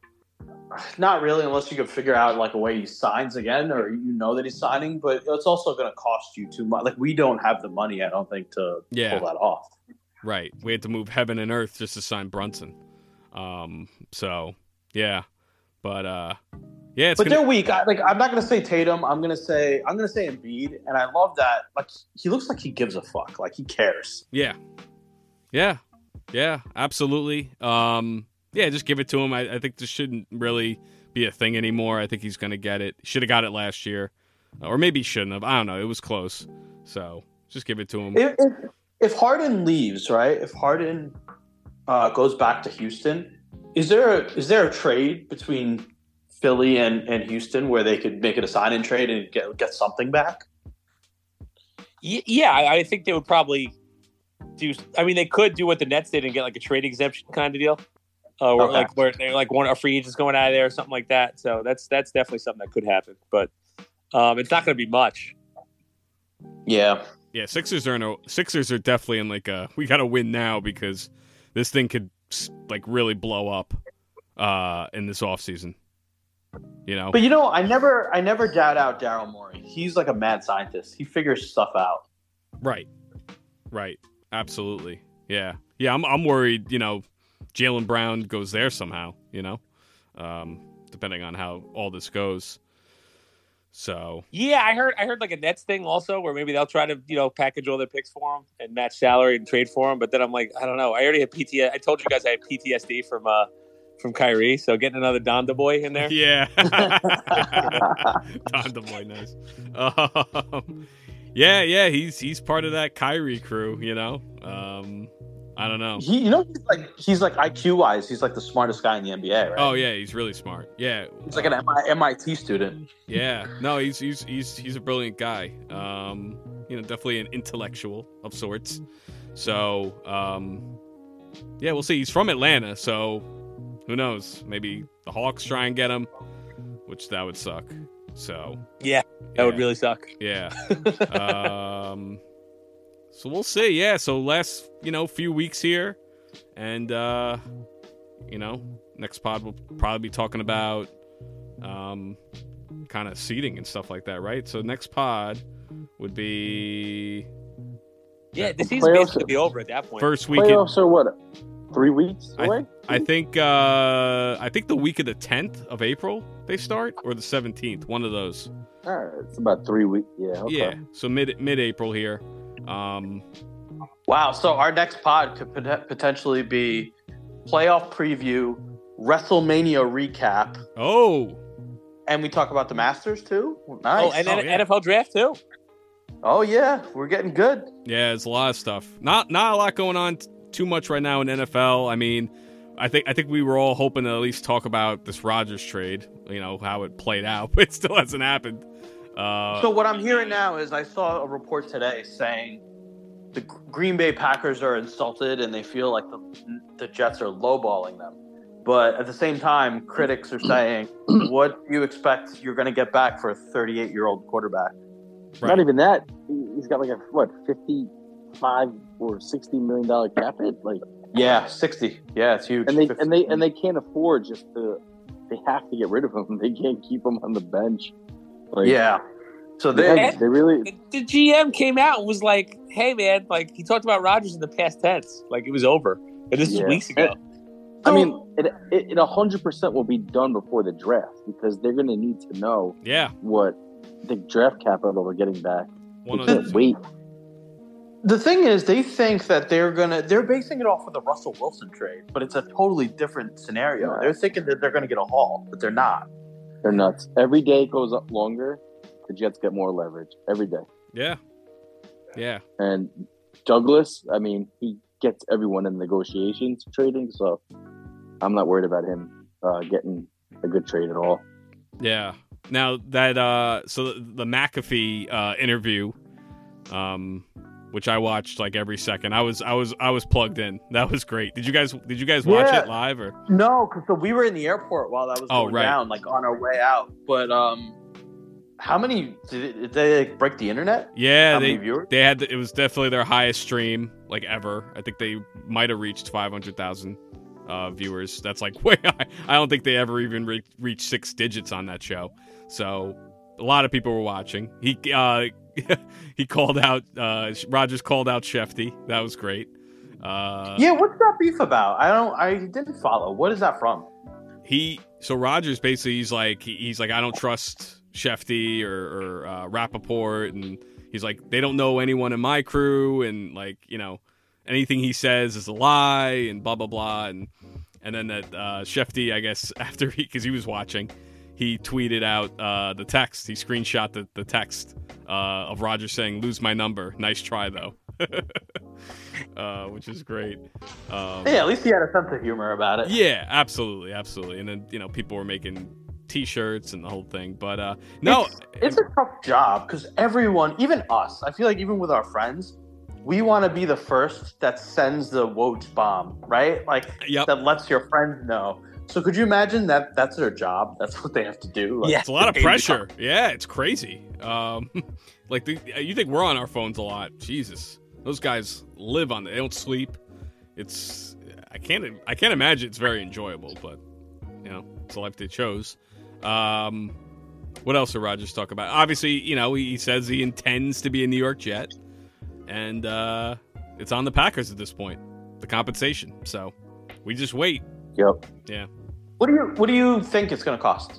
Not really, unless you can figure out like a way he signs again, or you know that he's signing. But it's also going to cost you too much. Like we don't have the money, I don't think, to Yeah. pull that off. right? We had to move heaven and earth just to sign Brunson. Um, so yeah, but uh, yeah, it's But gonna, they're weak. I, like I'm not going to say Tatum. I'm going to say I'm going to say Embiid, and I love that. Like he looks like he gives a fuck. Like he cares. yeah, yeah, yeah, absolutely. Um, yeah, just give it to him. I, I think this shouldn't really be a thing anymore. I think he's going to get it. Should have got it last year, or maybe he shouldn't have. I don't know. It was close, so just give it to him. If, if, if Harden leaves, right? If Harden uh, goes back to Houston, is there a, is there a trade between Philly and, and Houston where they could make it a sign and trade and get get something back? Y- Yeah, I, I think they would probably do. I mean, they could do what the Nets did and get like a trade exemption kind of deal, uh, where, Okay. like where they're like one a free agent's going out of there or something like that. So that's that's definitely something that could happen, but um, it's not going to be much. Yeah. Yeah, Sixers are in a, Sixers are definitely in like a we got to win now because this thing could like really blow up uh, in this offseason. You know, But you know, I never I never doubt out Daryl Morey. He's like a mad scientist. He figures stuff out. right, right, absolutely, yeah, yeah. I'm I'm worried. You know, Jaylen Brown goes there somehow. You know, um, depending on how all this goes. So Yeah, I heard I heard like a Nets thing also where maybe they'll try to you know package all their picks for him and match salary and trade for him. But then I'm like, I don't know. I already had P T S D. I told you guys I had P T S D from uh from Kyrie, so getting another Donda boy in there. yeah, Donda boy, nice. Um, yeah, yeah, he's he's part of that Kyrie crew. You know, um, I don't know. He, you know, he's like he's like I Q wise, he's like the smartest guy in the N B A, right? Oh yeah, he's really smart. Yeah, He's like an M I T student. yeah. No, he's he's he's he's a brilliant guy. Um, you know, definitely an intellectual of sorts. So, um, yeah, we'll see. He's from Atlanta, so who knows? Maybe the Hawks try and get him, which that would suck. So Yeah, that would really suck. Yeah. um, so we'll see. Yeah. So last, you know, few weeks here, and uh, you know, next pod we'll probably be talking about um, kind of seating and stuff like that, right? So next pod would be Yeah, the season's Playoffs- basically be over at that point. first weekend. Playoffs are what? Three weeks I, away? I think uh, I think the week of the tenth of April they start, or the seventeenth, one of those. All right, it's about three weeks. Yeah. Okay. Yeah. So mid mid April here. Um, Wow. So our next pod could pot- potentially be playoff preview, WrestleMania recap, oh. and we talk about the Masters too. Nice. Oh, and then Oh, yeah. N F L draft too. Oh, yeah, we're getting good. Yeah, it's a lot of stuff. Not not a lot going on t- too much right now in N F L. I mean, I think I think we were all hoping to at least talk about this Rodgers trade. You know how it played out, but it still hasn't happened. Uh, So what I'm hearing now is I saw a report today saying the G- Green Bay Packers are insulted and they feel like the the Jets are lowballing them. But at the same time, critics are saying, "What do you expect you're going to get back for a thirty-eight-year-old quarterback?" right. Not even that. He- He's got like a what, fifty-five or sixty million dollar cap hit, like, Yeah, sixty. Yeah, it's huge. and they and they and they can't afford just to. They have to get rid of him. They can't keep him on the bench. Like, yeah. So they, they, they really. The G M came out and was like, "Hey, man, like he talked about Rodgers in the past tense, like it was over, and this is Yeah. weeks ago." I mean, it it it a hundred percent will be done before the draft because they're going to need to know yeah, what the draft capital they're getting back. one They of can't those. wait. the thing is, they think that they're gonna they're basing it off of the Russell Wilson trade, but it's a totally different scenario. Yeah. They're thinking that they're gonna get a haul, but they're not. They're nuts. Every day it goes up longer. The Jets get more leverage every day. Yeah, yeah, And Douglas, I mean, he gets everyone in negotiations trading, so I'm not worried about him uh, getting a good trade at all. yeah. Now that uh, so the McAfee uh, interview, um, which I watched like every second. I was I was I was plugged in. That was great. Did you guys did you guys watch Yeah. it live or? No, because so we were in the airport while that was Oh, going right. down, like on our way out. But um, how many did, did they like, break the internet? Yeah, How they many viewers? they had it was definitely their highest stream like ever. I think they might have reached five hundred thousand uh, viewers. That's like way high. I don't think they ever even re- reached six digits on that show. So a lot of people were watching. He uh, he called out uh, Rogers called out Shefty. That was great. Uh, Yeah, what's that beef about? I don't. I didn't follow. What is that from? he so Rogers basically he's like he- he's like I don't trust Shefty or, or uh, Rappaport, and he's like they don't know anyone in my crew, and like you know anything he says is a lie and blah blah blah, and and then that uh, Shefty I guess after he because he was watching he tweeted out uh, the text he screenshot the, the text uh, of Rogers saying lose my number, nice try though. uh, which is great. Um, Yeah, at least he had a sense of humor about it. Yeah, absolutely, absolutely. And then you know people were making T-shirts and the whole thing, but uh, no, It's, it's a tough job because everyone, even us, I feel like even with our friends, we want to be the first that sends the Woj bomb, right? Like Yep. that lets your friends know. So could you imagine that that's their job? That's what they have to do. Like, Yeah. it's a lot of they hate pressure. Yeah, it's crazy. Um, like the, you think we're on our phones a lot? Jesus, those guys live on. They don't sleep. It's I can't I can't imagine it's very enjoyable, but you know it's the life they chose. Um, what else did Rogers talk about? Obviously, you know he, he says he intends to be a New York Jet, and uh, it's on the Packers at this point. The compensation. So we just wait. Yep. Yeah. What do you What do you think it's going to cost?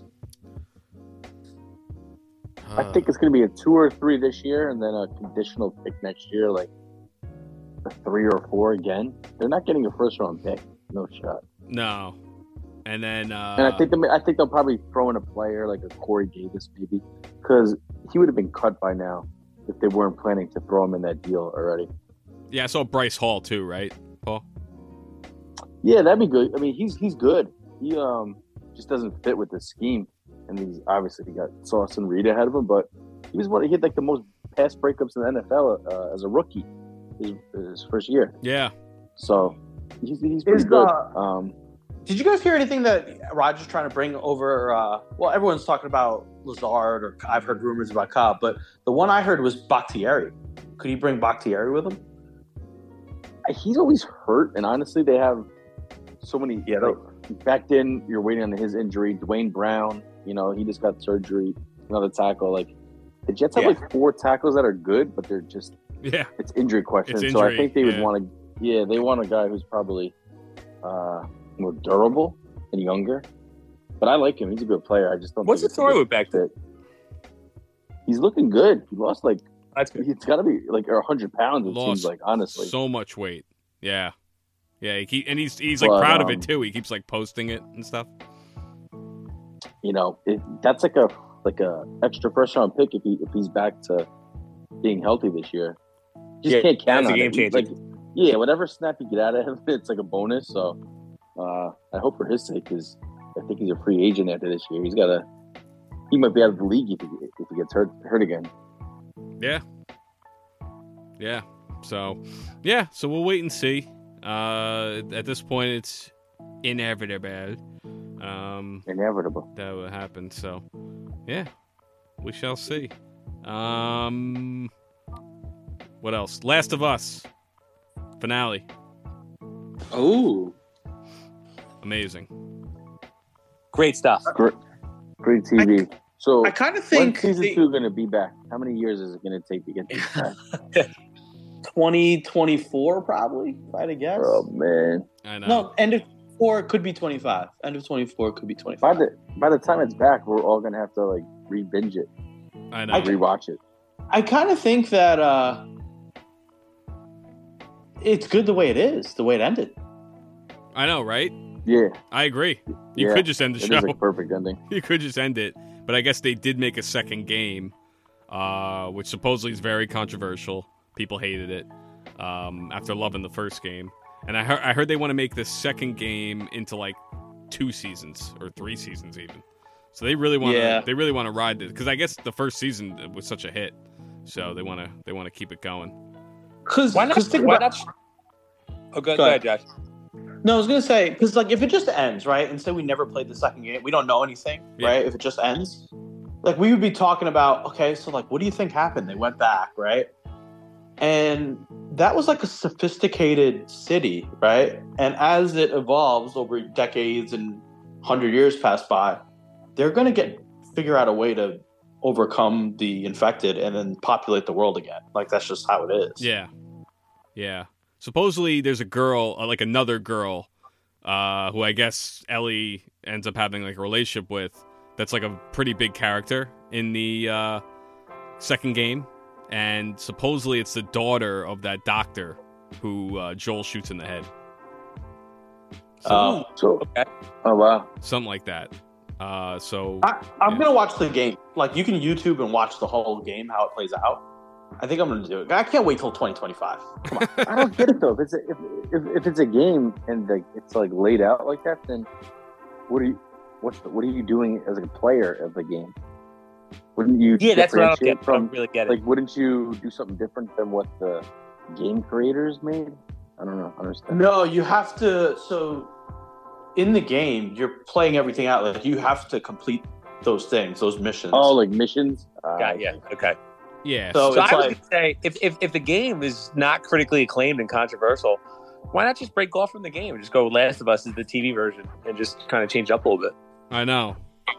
I think it's going to be a two or three this year, and then a conditional pick next year, like a three or four again. They're not getting a first round pick. No shot. No. And then uh And I think they, I think they'll probably throw in a player like a Corey Davis, maybe, because he would have been cut by now if they weren't planning to throw him in that deal already. yeah, I saw Bryce Hall too, right, Paul? Yeah, that'd be good. I mean, he's he's good. He um just doesn't fit with the scheme, and he's obviously he got Sauce and Reed ahead of him, but he was one. He had like the most pass breakups in the N F L uh, as a rookie his, his first year. Yeah. So he's he's pretty Is, good. uh, Um, Did you guys hear anything that Roger's trying to bring over? Uh, well, everyone's talking about Lazard, or I've heard rumors about Cobb, but the one I heard was Bakhtiari. Could he bring Bakhtiari with him? He's always hurt, and honestly, they have so many. Yeah, like, back then, you're waiting on his injury. Dwayne Brown, you know, he just got surgery. Another tackle. Like the Jets have Yeah. like four tackles that are good, but they're just Yeah. it's injury questions. It's So I injury, think they would yeah. want to. Yeah, they want a guy who's probably uh, more durable and younger. But I like him. He's a good player. I just don't. What's think the it's a story good with Becton? fit. He's looking good. He lost like That's good. it's got to be like a hundred pounds. It Lost seems like honestly. So much weight. Yeah. Yeah, he keep, and he's he's like But, proud of um, it too. He keeps like posting it and stuff. You know, it, that's like a like a extra first round pick if he if he's back to being healthy this year. Just Yeah, can't count that's a on game it. He's changer. Like, yeah, whatever snap you get out of him, it's like a bonus. So uh, I hope for his sake, because I think he's a free agent after this year. He's got to. He might be out of the league if he, if he gets hurt hurt again. Yeah. Yeah. So, yeah. So we'll wait and see. Uh, at this point, it's inevitable. Um, Inevitable. that will happen. So, yeah, we shall see. Um, what else? Last of Us finale. Oh, Amazing. Great stuff. Great, great T V. So I kind of when's think season the- two going to be back? How many years is it going to take to get this back? twenty twenty-four probably, if I had to guess. Oh man! I know. No, end of four could be twenty-five. End of twenty-four could be By twenty-five. the by the time it's back, we're all going to have to like re-binge it, I know. rewatch it. I kind of think that uh, it's good the way it is, the way it ended. I know, right? Yeah, I agree. You yeah. could just end the It show. is a perfect ending. You could just end it, but I guess they did make a second game, uh, which supposedly is very controversial. People hated it um, after loving the first game, and I heard I heard they want to make the second game into like two seasons or three seasons even. So they really want to Yeah. they really want to ride it because I guess the first season was such a hit, so they want to they want to keep it going. Because Why not? think Why about, not? Oh, go, Go go ahead, ahead. Josh. No, I was gonna say because like if it just ends right, and say we never played the second game, we don't know anything, Yeah. right? If it just ends, like we would be talking about, okay, so like what do you think happened? They went back, right? And that was like a sophisticated city, right? And as it evolves over decades and hundred years pass by, they're gonna get figure out a way to overcome the infected and then populate the world again. Like that's just how it is. Yeah, yeah. Supposedly there's a girl, uh, like another girl, uh, who I guess Ellie ends up having like a relationship with. That's like a pretty big character in the uh, second game, and supposedly it's the daughter of that doctor who uh, Joel shoots in the head. So, Oh. So, Okay. oh wow, something like that. Uh, so I, I'm Yeah. gonna watch the game. Like you can YouTube and watch the whole game how it plays out. I think I'm gonna do it. I can't wait till twenty twenty-five. Come on. I don't get it though. If it's a, if, if if it's a game and like it's like laid out like that, then what are you what's the, what are you doing as a player of the game? Wouldn't you Yeah, that's what I don't differentiate get. I from don't really get it. like? Wouldn't you do something different than what the game creators made? I don't know. I understand. No, you have to. So in the game, you're playing everything out. Like you have to complete those things, those missions. Oh, like missions. Uh, Got yeah. Okay. yeah, So So it's I was like- gonna say, if, if if the game is not critically acclaimed and controversial, why not just break off from the game and just go Last of Us as the T V version and just kind of change up a little bit? I know.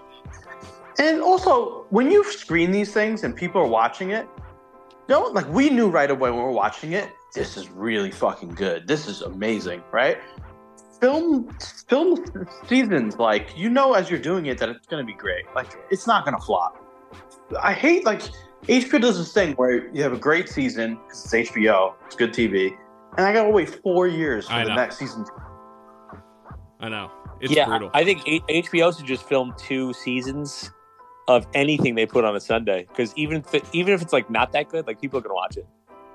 And also, when you screen these things and people are watching it, don't like we knew right away when we were watching it. This is really fucking good. This is amazing, right? Film, film seasons, like you know, as you're doing it, that it's gonna be great. Like it's not gonna flop. I hate like H B O does this thing where you have a great season because it's H B O, it's good T V, and I gotta wait four years for I the know. next season. I know. It's yeah, brutal. I think H- HBO should just film two seasons of anything they put on a Sunday because even if it, even if it's like not that good, like people are gonna watch it.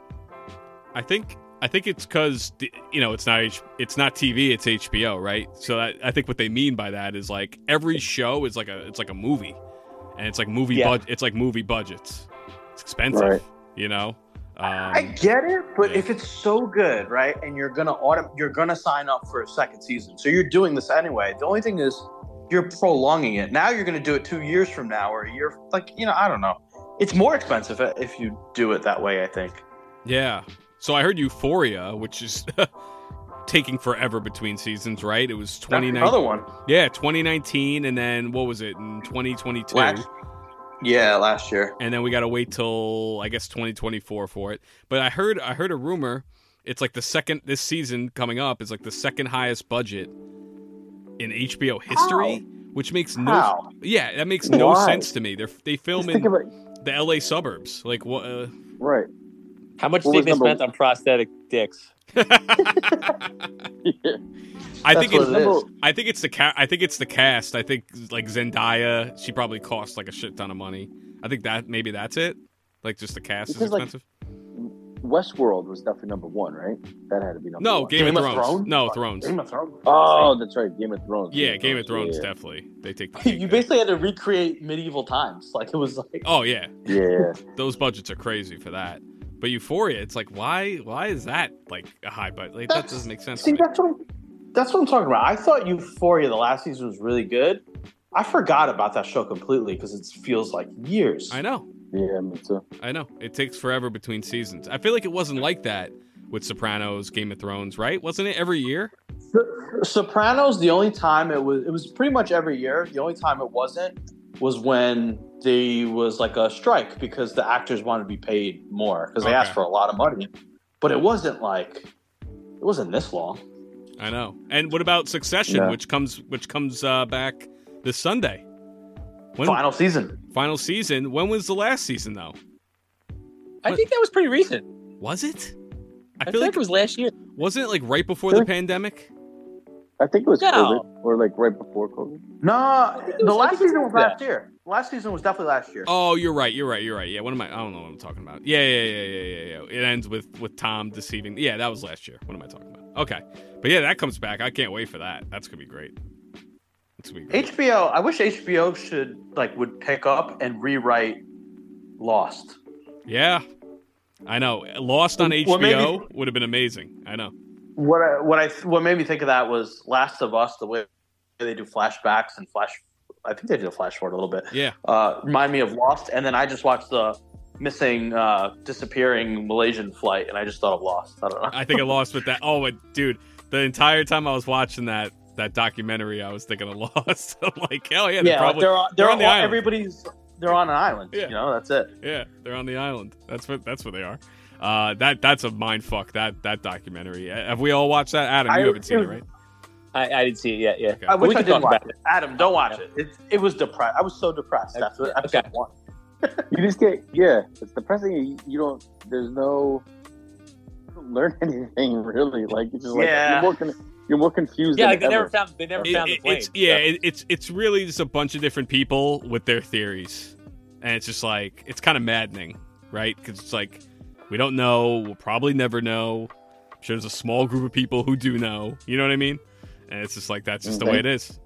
I think I think it's because you know it's not H- it's not T V, it's H B O, right? So I, I think what they mean by that is like every show is like a it's like a movie, and it's like movie Yeah. bud it's like movie budgets. It's expensive, Right. you know. Um, I get it, but yeah. if it's so good, right, and you're gonna auto, you're gonna sign up for a second season, so you're doing this anyway. The only thing is, you're prolonging it. Now you're going to do it two years from now or a year. Like, you know, I don't know. It's more expensive if you do it that way, I think. Yeah. So I heard Euphoria, which is taking forever between seasons, right? It was twenty nineteen. Another one. Yeah, twenty nineteen, and then what was it in twenty twenty-two? Last, yeah, last year. And then we got to wait till I guess twenty twenty-four for it. But I heard I heard a rumor. It's like the second this season coming up is like the second highest budget in H B O history, How? which makes no How? yeah that makes no Why? sense to me. They they film Just think in about the L A suburbs, like what? Uh, right. How much What do you was think they number- spent on prosthetic dicks? I That's think it's what it is. I think it's the ca- I think it's the cast. I think like Zendaya, she probably cost like a shit ton of money. I think that maybe that's it. Like just the cast Because, is like, expensive. Westworld was definitely number one, right? That had to be number No, one. Game, Game of of Thrones. Thrones? No, Thrones. Game of Thrones. Oh, that's right. Game of Thrones. Yeah, Game of Thrones yeah. definitely. They take the cake You there. basically had to recreate medieval times. Like, it was like... Oh yeah, Yeah. those budgets are crazy for that. But Euphoria, it's like why why is that like a high budget? Like, that That's- doesn't make sense. See, to me. that's what, I'm, that's what I'm talking about. I thought Euphoria, the last season, was really good. I forgot about that show completely because it feels like years. I know, Yeah, me too. I know. It takes forever between seasons. I feel like it wasn't like that with Sopranos, Game of Thrones, right? Wasn't it every year? Sopranos, the only time it was, it was pretty much every year. The only time it wasn't was when there was like a strike because the actors wanted to be paid more because they Okay. asked for a lot of money. But it wasn't like, it wasn't this long. I know. And what about Succession, Yeah. which comes which comes uh, back this Sunday? When, Final season. final season. When was the last season though? I What? think that was pretty recent. Was it? I, I feel feel like like it was last year. wasn't it like right before Really? the pandemic? I think it was No. COVID, or like right before COVID. No, it the was- I last think it season was was last year. Last season was definitely last year. Oh, you're right. You're right. You're right. Yeah. What am I? I don't know what I'm talking about. Yeah, yeah, yeah, yeah, yeah, yeah. It ends with with Tom deceiving. Yeah, that was last year. What am I talking about? Okay, but yeah, that comes back. I can't wait for that. That's gonna be great. It's gonna be great. H B O, I wish H B O should like would pick up and rewrite Lost. Yeah, I know. Lost on H B O Well, maybe- would have been amazing. I know. What I, what I what made me think of that was Last of Us, the way they do flashbacks and flash. I think they did a flash forward a little bit. Yeah. Uh, remind me of Lost, and then I just watched the missing, uh, disappearing Malaysian flight, and I just thought of Lost. I don't know. I think I lost with that. Oh, but dude, the entire time I was watching that that documentary, I was thinking of Lost. I'm like, hell yeah, they're yeah, probably they're on, they're they're on the all- island. everybody's they're on an island. Yeah. You know, that's it. Yeah, they're on the island. That's what that's what they are. Uh, that that's a mind fuck. That that documentary. Have we all watched that? Adam, you I- haven't seen it it, was- right? I, I didn't see it yet. Yeah. Okay. I But we wish I can didn't talk watch about it. Adam, don't watch it. It it was depressed. I was so depressed after Okay. episode one. You just get, yeah, it's depressing. You, you don't, there's no, you don't learn anything really. Like, it's just like, Yeah. you're, more con- you're more confused Yeah, than like they ever. never found they never It- found the it- plane. it's yeah, it, it's it's really just a bunch of different people with their theories, and it's just like it's kind of maddening, right? Because it's like we don't know. We'll probably never know. I'm sure there's a small group of people who do know. You know what I mean? And it's just like that's just the way it is.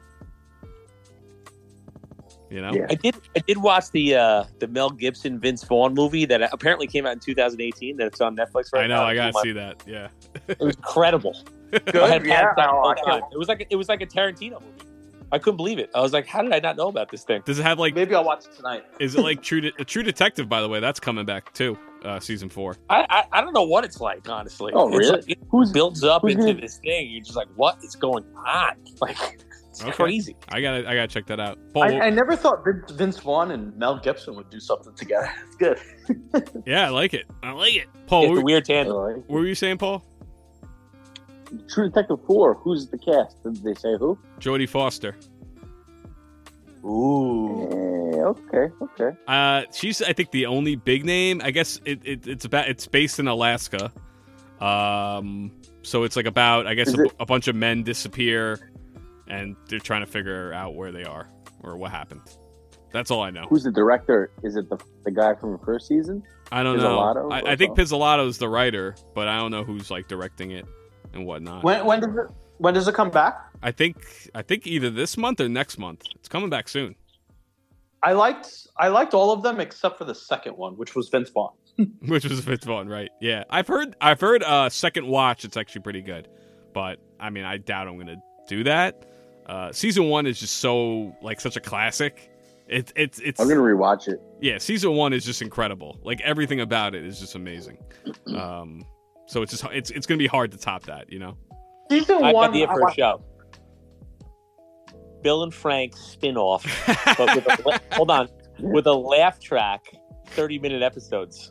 You know? Yeah. I did. I did watch the uh, the Mel Gibson Vince Vaughn movie that apparently came out in two thousand eighteen. That it's on Netflix right I know. now. I gotta It was see that. Yeah. It was incredible. Good. I had Yeah. passed out the no, whole I time. can't- It was like it was like a Tarantino movie. I couldn't believe it. I was like, how did I not know about this thing? Does it have like? Maybe I'll watch it tonight. Is it like True De- True Detective? By the way, that's coming back too. Uh, season four. I, I I don't know what it's like, honestly. Oh, It's really? like, it Who's builds up who's into gonna- this thing. You're just like, what is going on? Like, it's Okay. crazy. I gotta I gotta check that out. Paul, I, I never thought Vince, Vince Vaughn and Mel Gibson would do something together. It's good. yeah, I like it. I like it. Paul, It's what, a weird uh, tandem. what were you saying, Paul? True Detective four, who's the cast? Did they say who? Jodie Foster. Ooh. Yeah, okay, okay. Uh, she's I think the only big name. I guess it, it it's about it's based in Alaska. Um, so it's like about I guess Is a, it- a bunch of men disappear, and they're trying to figure out where they are or what happened. That's all I know. Who's the director? Is it the the guy from the first season? I don't Pizzolatto know. I, or I think something? Pizzolatto's the writer, but I don't know who's like directing it and whatnot. When when does it when does it come back? I think I think either this month or next month. It's coming back soon. I liked I liked all of them except for the second one, which was Vince Vaughn. Which was Vince Vaughn, right? Yeah, I've heard. I've heard. Uh, second watch, it's actually pretty good, but I mean, I doubt I'm gonna do that. Uh, season one is just so like such a classic. It's it's it's. I'm gonna rewatch it. Yeah, season one is just incredible. Like everything about it is just amazing. Um, so it's just it's it's gonna be hard to top that, you know. Season I one. idea I for a watched- show. Bill and Frank spin-off, but with a, la- hold on, with a laugh track, thirty-minute episodes.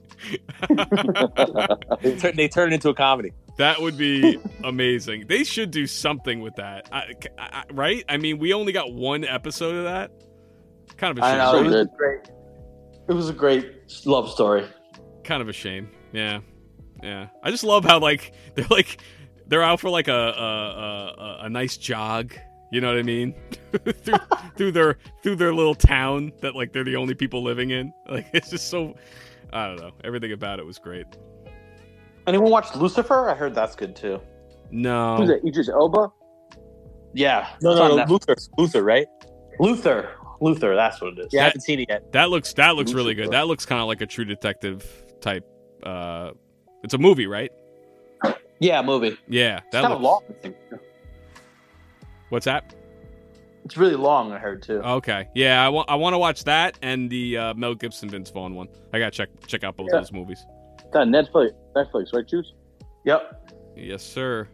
They turn, they turn it into a comedy. That would be amazing. They should do something with that, I, I, right? I mean, we only got one episode of that. Kind of a I shame. know So it was good. great. It was a great love story. Kind of a shame. Yeah, yeah. I just love how like they're like they're out for like a a, a, a nice jog. You know what I mean? through, through their through their little town that like they're the only people living in. Like it's just so. I don't know. Everything about it was great. Anyone watch Lucifer? I heard that's good too. No. Who's that? Idris Elba? Yeah. No, it's no, on no, Netflix. Luther, Luther, right? Luther. Luther. That's what it is. Yeah, I That- haven't seen it yet. That looks that looks really good. Lucifer. That looks kind of like a True Detective type. Uh, it's a movie, right? Yeah, movie. Yeah. It's That kind of looks- long. I think. What's that? It's really long. I heard too. Okay. Yeah, I want I want to watch that and the uh, Mel Gibson Vince Vaughn one. I gotta check check out both Yeah. those movies. It's on Netflix. Netflix, right, Juice? Yep. Yes, sir.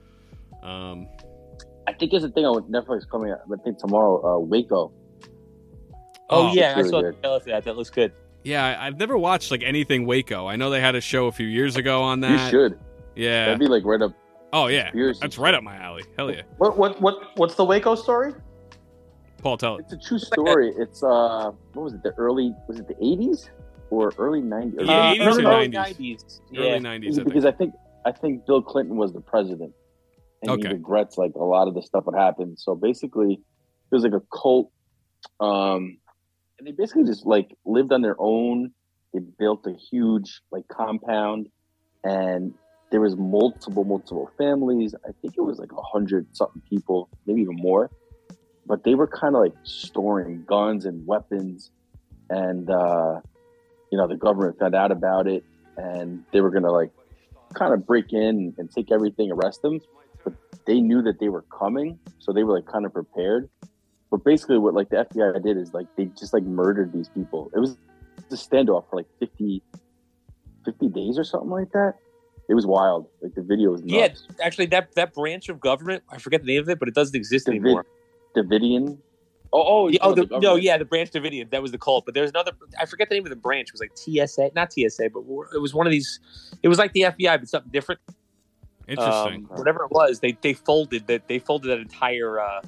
Um. I think there's a thing on Netflix coming out. I think tomorrow. Uh, Waco. Oh, Oh, yeah, I it's saw really the trailer for that. That looks good. Yeah, I, I've never watched like anything Waco. I know they had a show a few years ago on You that. should. Yeah. That'd be like right up. Oh yeah. conspiracy That's right up my alley. Hell yeah. What what what what's the Waco story? Paul, tell it. It's a true story. It's uh, what was it? The early was it the eighties or early nineties? Yeah, Uh, eighties or early nineties. Yeah. Early nineties. I think. Because I think I think Bill Clinton was the president, and Okay. he regrets like a lot of the stuff that happened. So basically, it was like a cult, um, and they basically just like lived on their own. They built a huge like compound, and there was multiple multiple families. I think it was like a hundred something people, maybe even more. But they were kind of like storing guns and weapons, and uh, you know the government found out about it, and they were gonna like kind of break in and take everything, arrest them. But they knew that they were coming, so they were like kind of prepared. But basically, what like the F B I did is like they just like murdered these people. It was a standoff for like fifty, fifty days or something like that. It was wild. Like the video was Yeah, nuts. actually, that, that branch of government, I forget the name of it, but it doesn't exist David- anymore. Davidian. Oh, oh, Yeah, oh, the, no, government. yeah, the Branch Davidian. That was the cult. But there's another. I forget the name of the branch. It was like T S A, not T S A, but it was one of these. It was like the F B I, but something different. Interesting. Um, whatever it was, they they folded that. They folded that entire uh,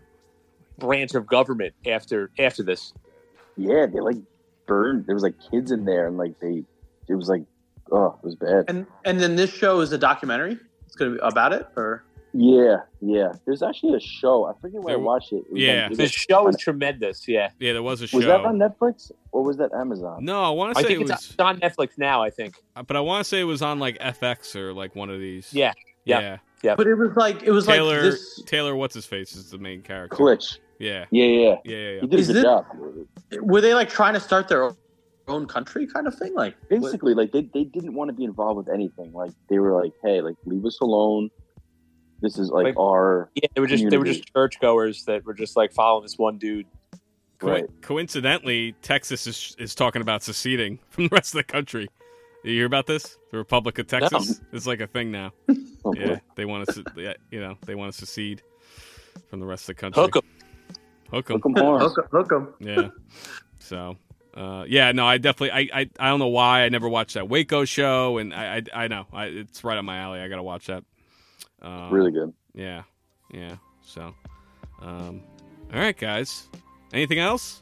branch of government after after this. Yeah, they like burned. There was like kids in there, and like they, it was like, oh, it was bad. And and then this show is a documentary. It's gonna be about it, or Yeah, yeah. There's actually a show. I forget where I There- watched it. It was yeah. on- it The was, show is tremendous. Yeah, yeah, there was a show. was that on Netflix or was that Amazon? No, I want to I say think it it's, was, it's on Netflix now. I think. but I want to say it was on like F X or like one of these. Yeah, Yeah. yeah. but it was like it was Taylor like this. Taylor, what's his face is the main character. Glitch. Yeah. Yeah, yeah. Yeah, yeah, yeah. He did Is a good it- job. Were they like trying to start their own country, kind of thing? Like Basically, like they, they didn't want to be involved with anything. Like they were like, hey, like leave us alone. This is like Like- our Yeah, they were just they were Community. just churchgoers that were just like following this one dude. Co- right. Coincidentally, Texas is is talking about seceding from the rest of the country. You hear about this? The Republic of Texas is like a thing now. Oh, Yeah, boy. they want to, yeah, you know, they want to secede from the rest of the country. Hook 'em. Hook 'em. Hook 'em horns. hook, hook 'em. Yeah. So, uh, yeah, no, I definitely, I, I, I don't know why I never watched that Waco show, and I, I, I know I, it's right up my alley. I gotta watch that. Um, Really good. Yeah, yeah. So, um, all right, guys. Anything else?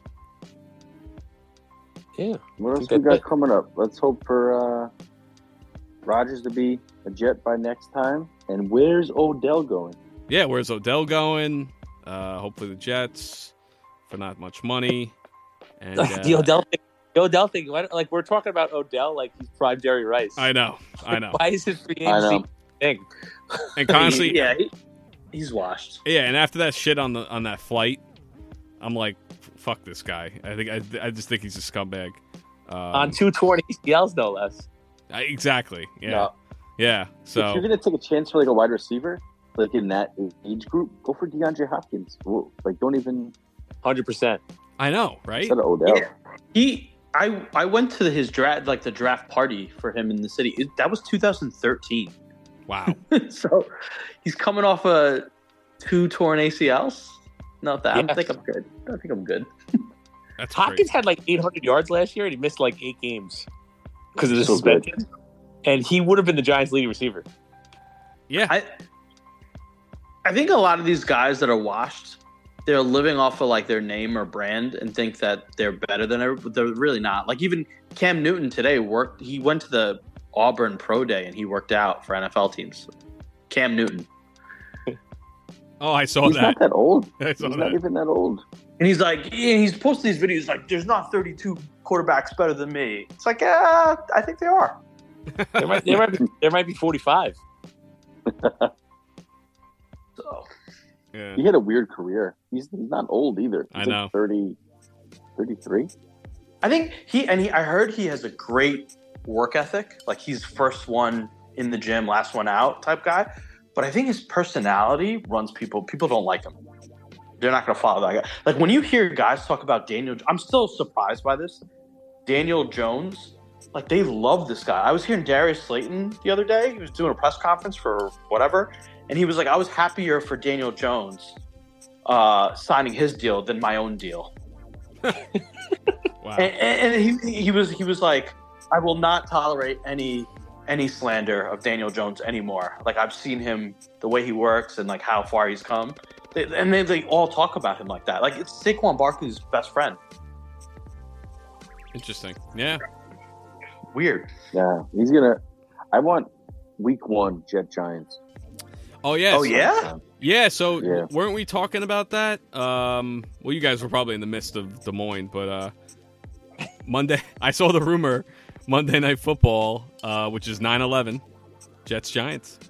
Yeah. What else think we that's got it. coming up? Let's hope for uh, Rodgers to be a Jet by next time. And where's Odell going? Yeah, where's Odell going? Uh, hopefully the Jets for not much money. And uh, the Odell thing. The Odell thing. Why, like we're talking about Odell like he's prime Jerry Rice. I know, I know. Why is it free I agency know. thing? And honestly, yeah, he, he's washed. yeah, and after that shit on the on that flight, I'm like, fuck this guy. I think I, I just think he's a scumbag. Um, On two torn A C Ls, no less. I- exactly. Yeah, No. yeah. If So you're gonna take a chance for like a wide receiver, like in that age group, go for DeAndre Hopkins. Whoa, like, don't even Hundred percent. I know, right? set Odell. Yeah. He, I, I went to his draft, like the draft party for him in the city. It, that was two thousand thirteen. Wow. So he's coming off a two torn A C Ls. Not that. Yeah. I think I'm good. I think I'm good. That's Hopkins crazy. had like eight hundred yards last year, and he missed like eight games because of the So good. suspension. And he would have been the Giants' leading receiver. Yeah. I, I think a lot of these guys that are washed, they're living off of like their name or brand and think that they're better than everybody, but they're really not. Like even Cam Newton today worked. He went to the Auburn Pro Day and he worked out for N F L teams. Cam Newton, Oh, I saw He's that. not that old. I He's saw not that. even that old. and he's like, yeah, he's posting these videos like, "There's not thirty-two quarterbacks better than me." It's like, yeah, I think they are. There might, there might, be, there might be forty-five. So Yeah. He had a weird career. He's he's not old either. He's I like know. thirty, thirty-three. I think he and he. I heard he has a great work ethic. Like he's first one in the gym, last one out type guy. But I think his personality runs people. People don't like him. They're not going to follow that guy. Like when you hear guys talk about Daniel, I'm still surprised by this. Daniel Jones, like they love this guy. I was hearing Darius Slayton the other day. He was doing a press conference for whatever, and he was like, "I was happier for Daniel Jones uh, signing his deal than my own deal." Wow. And, and he, he was he was like, I will not tolerate any any slander of Daniel Jones anymore. Like I've seen him, the way he works and like how far he's come. They, and they, they all talk about him like that. Like it's Saquon Barkley's best friend. Interesting. Yeah. Weird. Yeah, he's gonna. I want week one Jet Giants. Oh yeah. Oh yeah. Yeah. So Yeah. weren't we talking about that? Um. Well, you guys were probably in the midst of Des Moines, but uh, Monday I saw the rumor Monday Night Football, uh, which is nine eleven, Jets Giants.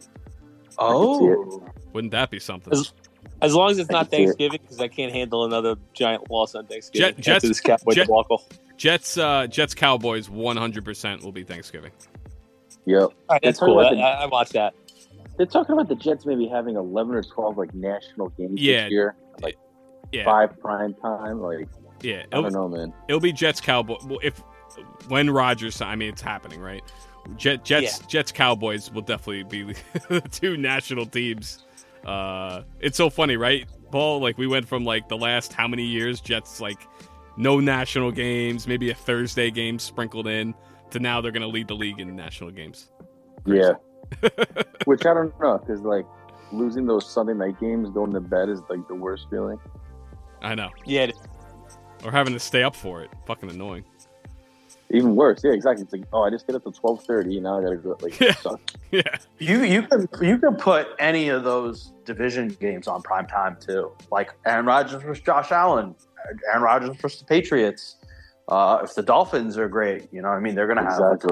Oh. Wouldn't that be something? As, as long as it's I not can see it. Thanksgiving, because I can't handle another giant loss on Thanksgiving. Jet- Jets- after this Cowboy Jet- debacle. Jets. Uh, Jets Cowboys. One hundred percent will be Thanksgiving. Yep. All right, that's They're talking cool. I, about the- I, I watched that. They're talking about the Jets maybe having eleven or twelve like national games Yeah. this year, like Yeah. five prime time. Like Yeah. I It'll, don't know, man. it'll be Jets Cowboys. Well, if when Rodgers. I mean, it's happening, right? Jet, Jets. Jets Cowboys will definitely be the two national teams. Uh, it's so funny, right, Paul? Like we went from like the last how many years Jets like no national games, maybe a Thursday game sprinkled in, to now they're going to lead the league in national games. Yeah. Which I don't know, because like losing those Sunday night games going to bed is like the worst feeling. I know. Yeah, it- Or having to stay up for it. Fucking annoying. Even worse, yeah, exactly. It's like, oh, I just get up to twelve thirty, now I gotta go. Like, Yeah. it sucks. Yeah. You you can you can put any of those division games on prime time too. Like Aaron Rodgers versus Josh Allen, Aaron Rodgers versus the Patriots. Uh, if the Dolphins are great, you know, what I mean, they're gonna have Exactly.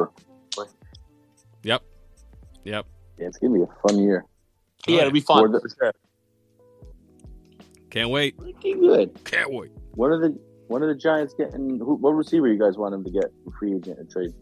Yep. Yep. Yeah, it's gonna be a fun year. yeah, it'll be fun. Or the- for sure. Can't wait. Pretty good. Can't wait. What are the what are the Giants getting? Who, what receiver you guys want them to get for free agent and trade?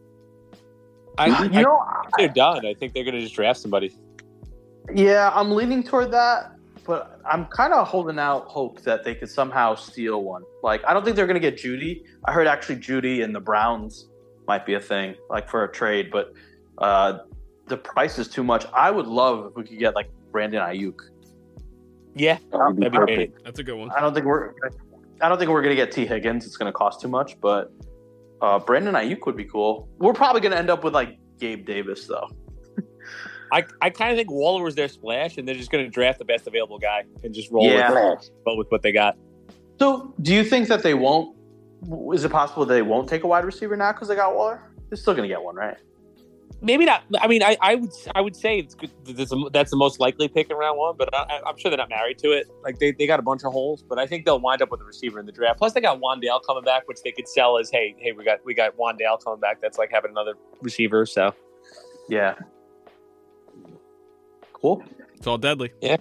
I, You I, know, they're done. I think they're going to just draft somebody. yeah, I'm leaning toward that, but I'm kind of holding out hope that they could somehow steal one. Like, I don't think they're going to get Judy. I heard actually Judy and the Browns might be a thing, like for a trade, but uh, the price is too much. I would love if we could get like Brandon Ayuk. Yeah, That would be that'd be perfect. great. That's a good one. I don't think we're, I don't think we're going to get T Higgins. It's going to cost too much, but uh, Brandon Ayuk would be cool. We're probably going to end up with like Gabe Davis though. I, I kind of think Waller was their splash, and they're just going to draft the best available guy and just roll Yeah. with, roll with what they got. So, do you think that they won't? Is it possible they won't take a wide receiver now because they got Waller? They're still going to get one, right? Maybe not. I mean, I, I would I would say it's good. That's, a, that's the most likely pick in round one, but I, I'm sure they're not married to it. Like they, they got a bunch of holes, but I think they'll wind up with a receiver in the draft. Plus, they got Wandale coming back, which they could sell as, hey, hey, we got we got Wandale coming back. That's like having another receiver. So Yeah. Cool. It's all deadly. Yeah.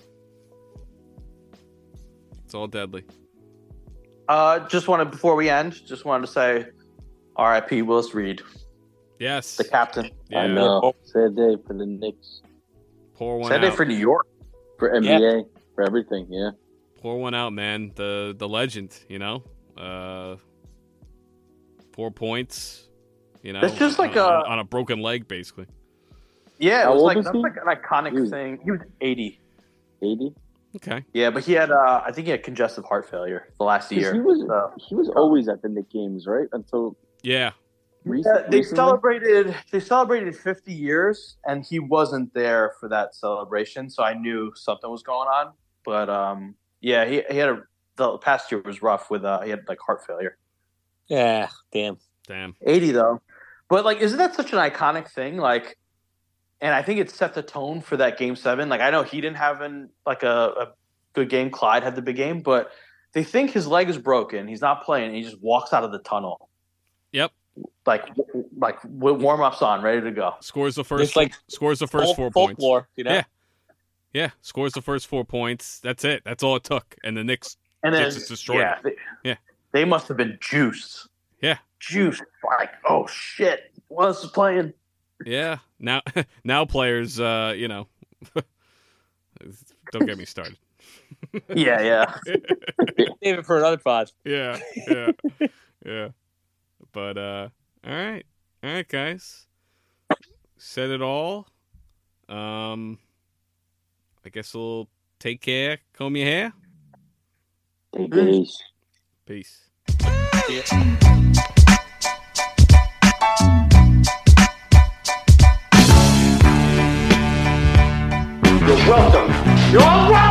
It's all deadly. Uh, just wanted before we end, just wanted to say, R I P Willis Reed, Yes. the captain. Yeah. I know. Sad day for the Knicks. Pour one Saturday out. for New York. For N B A, Yeah. for everything. Yeah. Pour one out, man. The the legend, you know. Uh, four points. You know, That's just like on, a- on a broken leg, basically. Yeah, it How was old like is that's he? like an iconic He was- thing. He was eighty. eighty. Okay. Yeah, but he had uh, I think he had congestive heart failure the last year. He was so. he was always at the Knicks games, right? Until Yeah. recent, Yeah, they recently? celebrated they celebrated fifty years, and he wasn't there for that celebration, so I knew something was going on. But um, yeah, he he had a the past year was rough with uh, he had like heart failure. Yeah, damn. Damn. eighty though, but like, isn't that such an iconic thing? Like, and I think it set the tone for that game seven. Like, I know he didn't have an like a, a good game. Clyde had the big game, but they think his leg is broken. He's not playing. And he just walks out of the tunnel. Yep. Like, like with warm ups on, ready to go. Scores the first. It's like scores the first folk- four points. folklore, you know? Yeah. Yeah. Scores the first four points. That's it. That's all it took. And the Knicks. And then, Just destroyed yeah, it. they, Yeah. they must have been juiced. Yeah. Juiced. Like, oh shit, what else is playing? Yeah. Now, now players. Uh, you know. Don't get me started. Yeah, yeah. Save it for another pod. Yeah, yeah, yeah. But uh, all right, all right, guys. Said it all. Um, I guess we'll take care. Comb your hair. Take it easy. Peace. You're welcome. You're all welcome.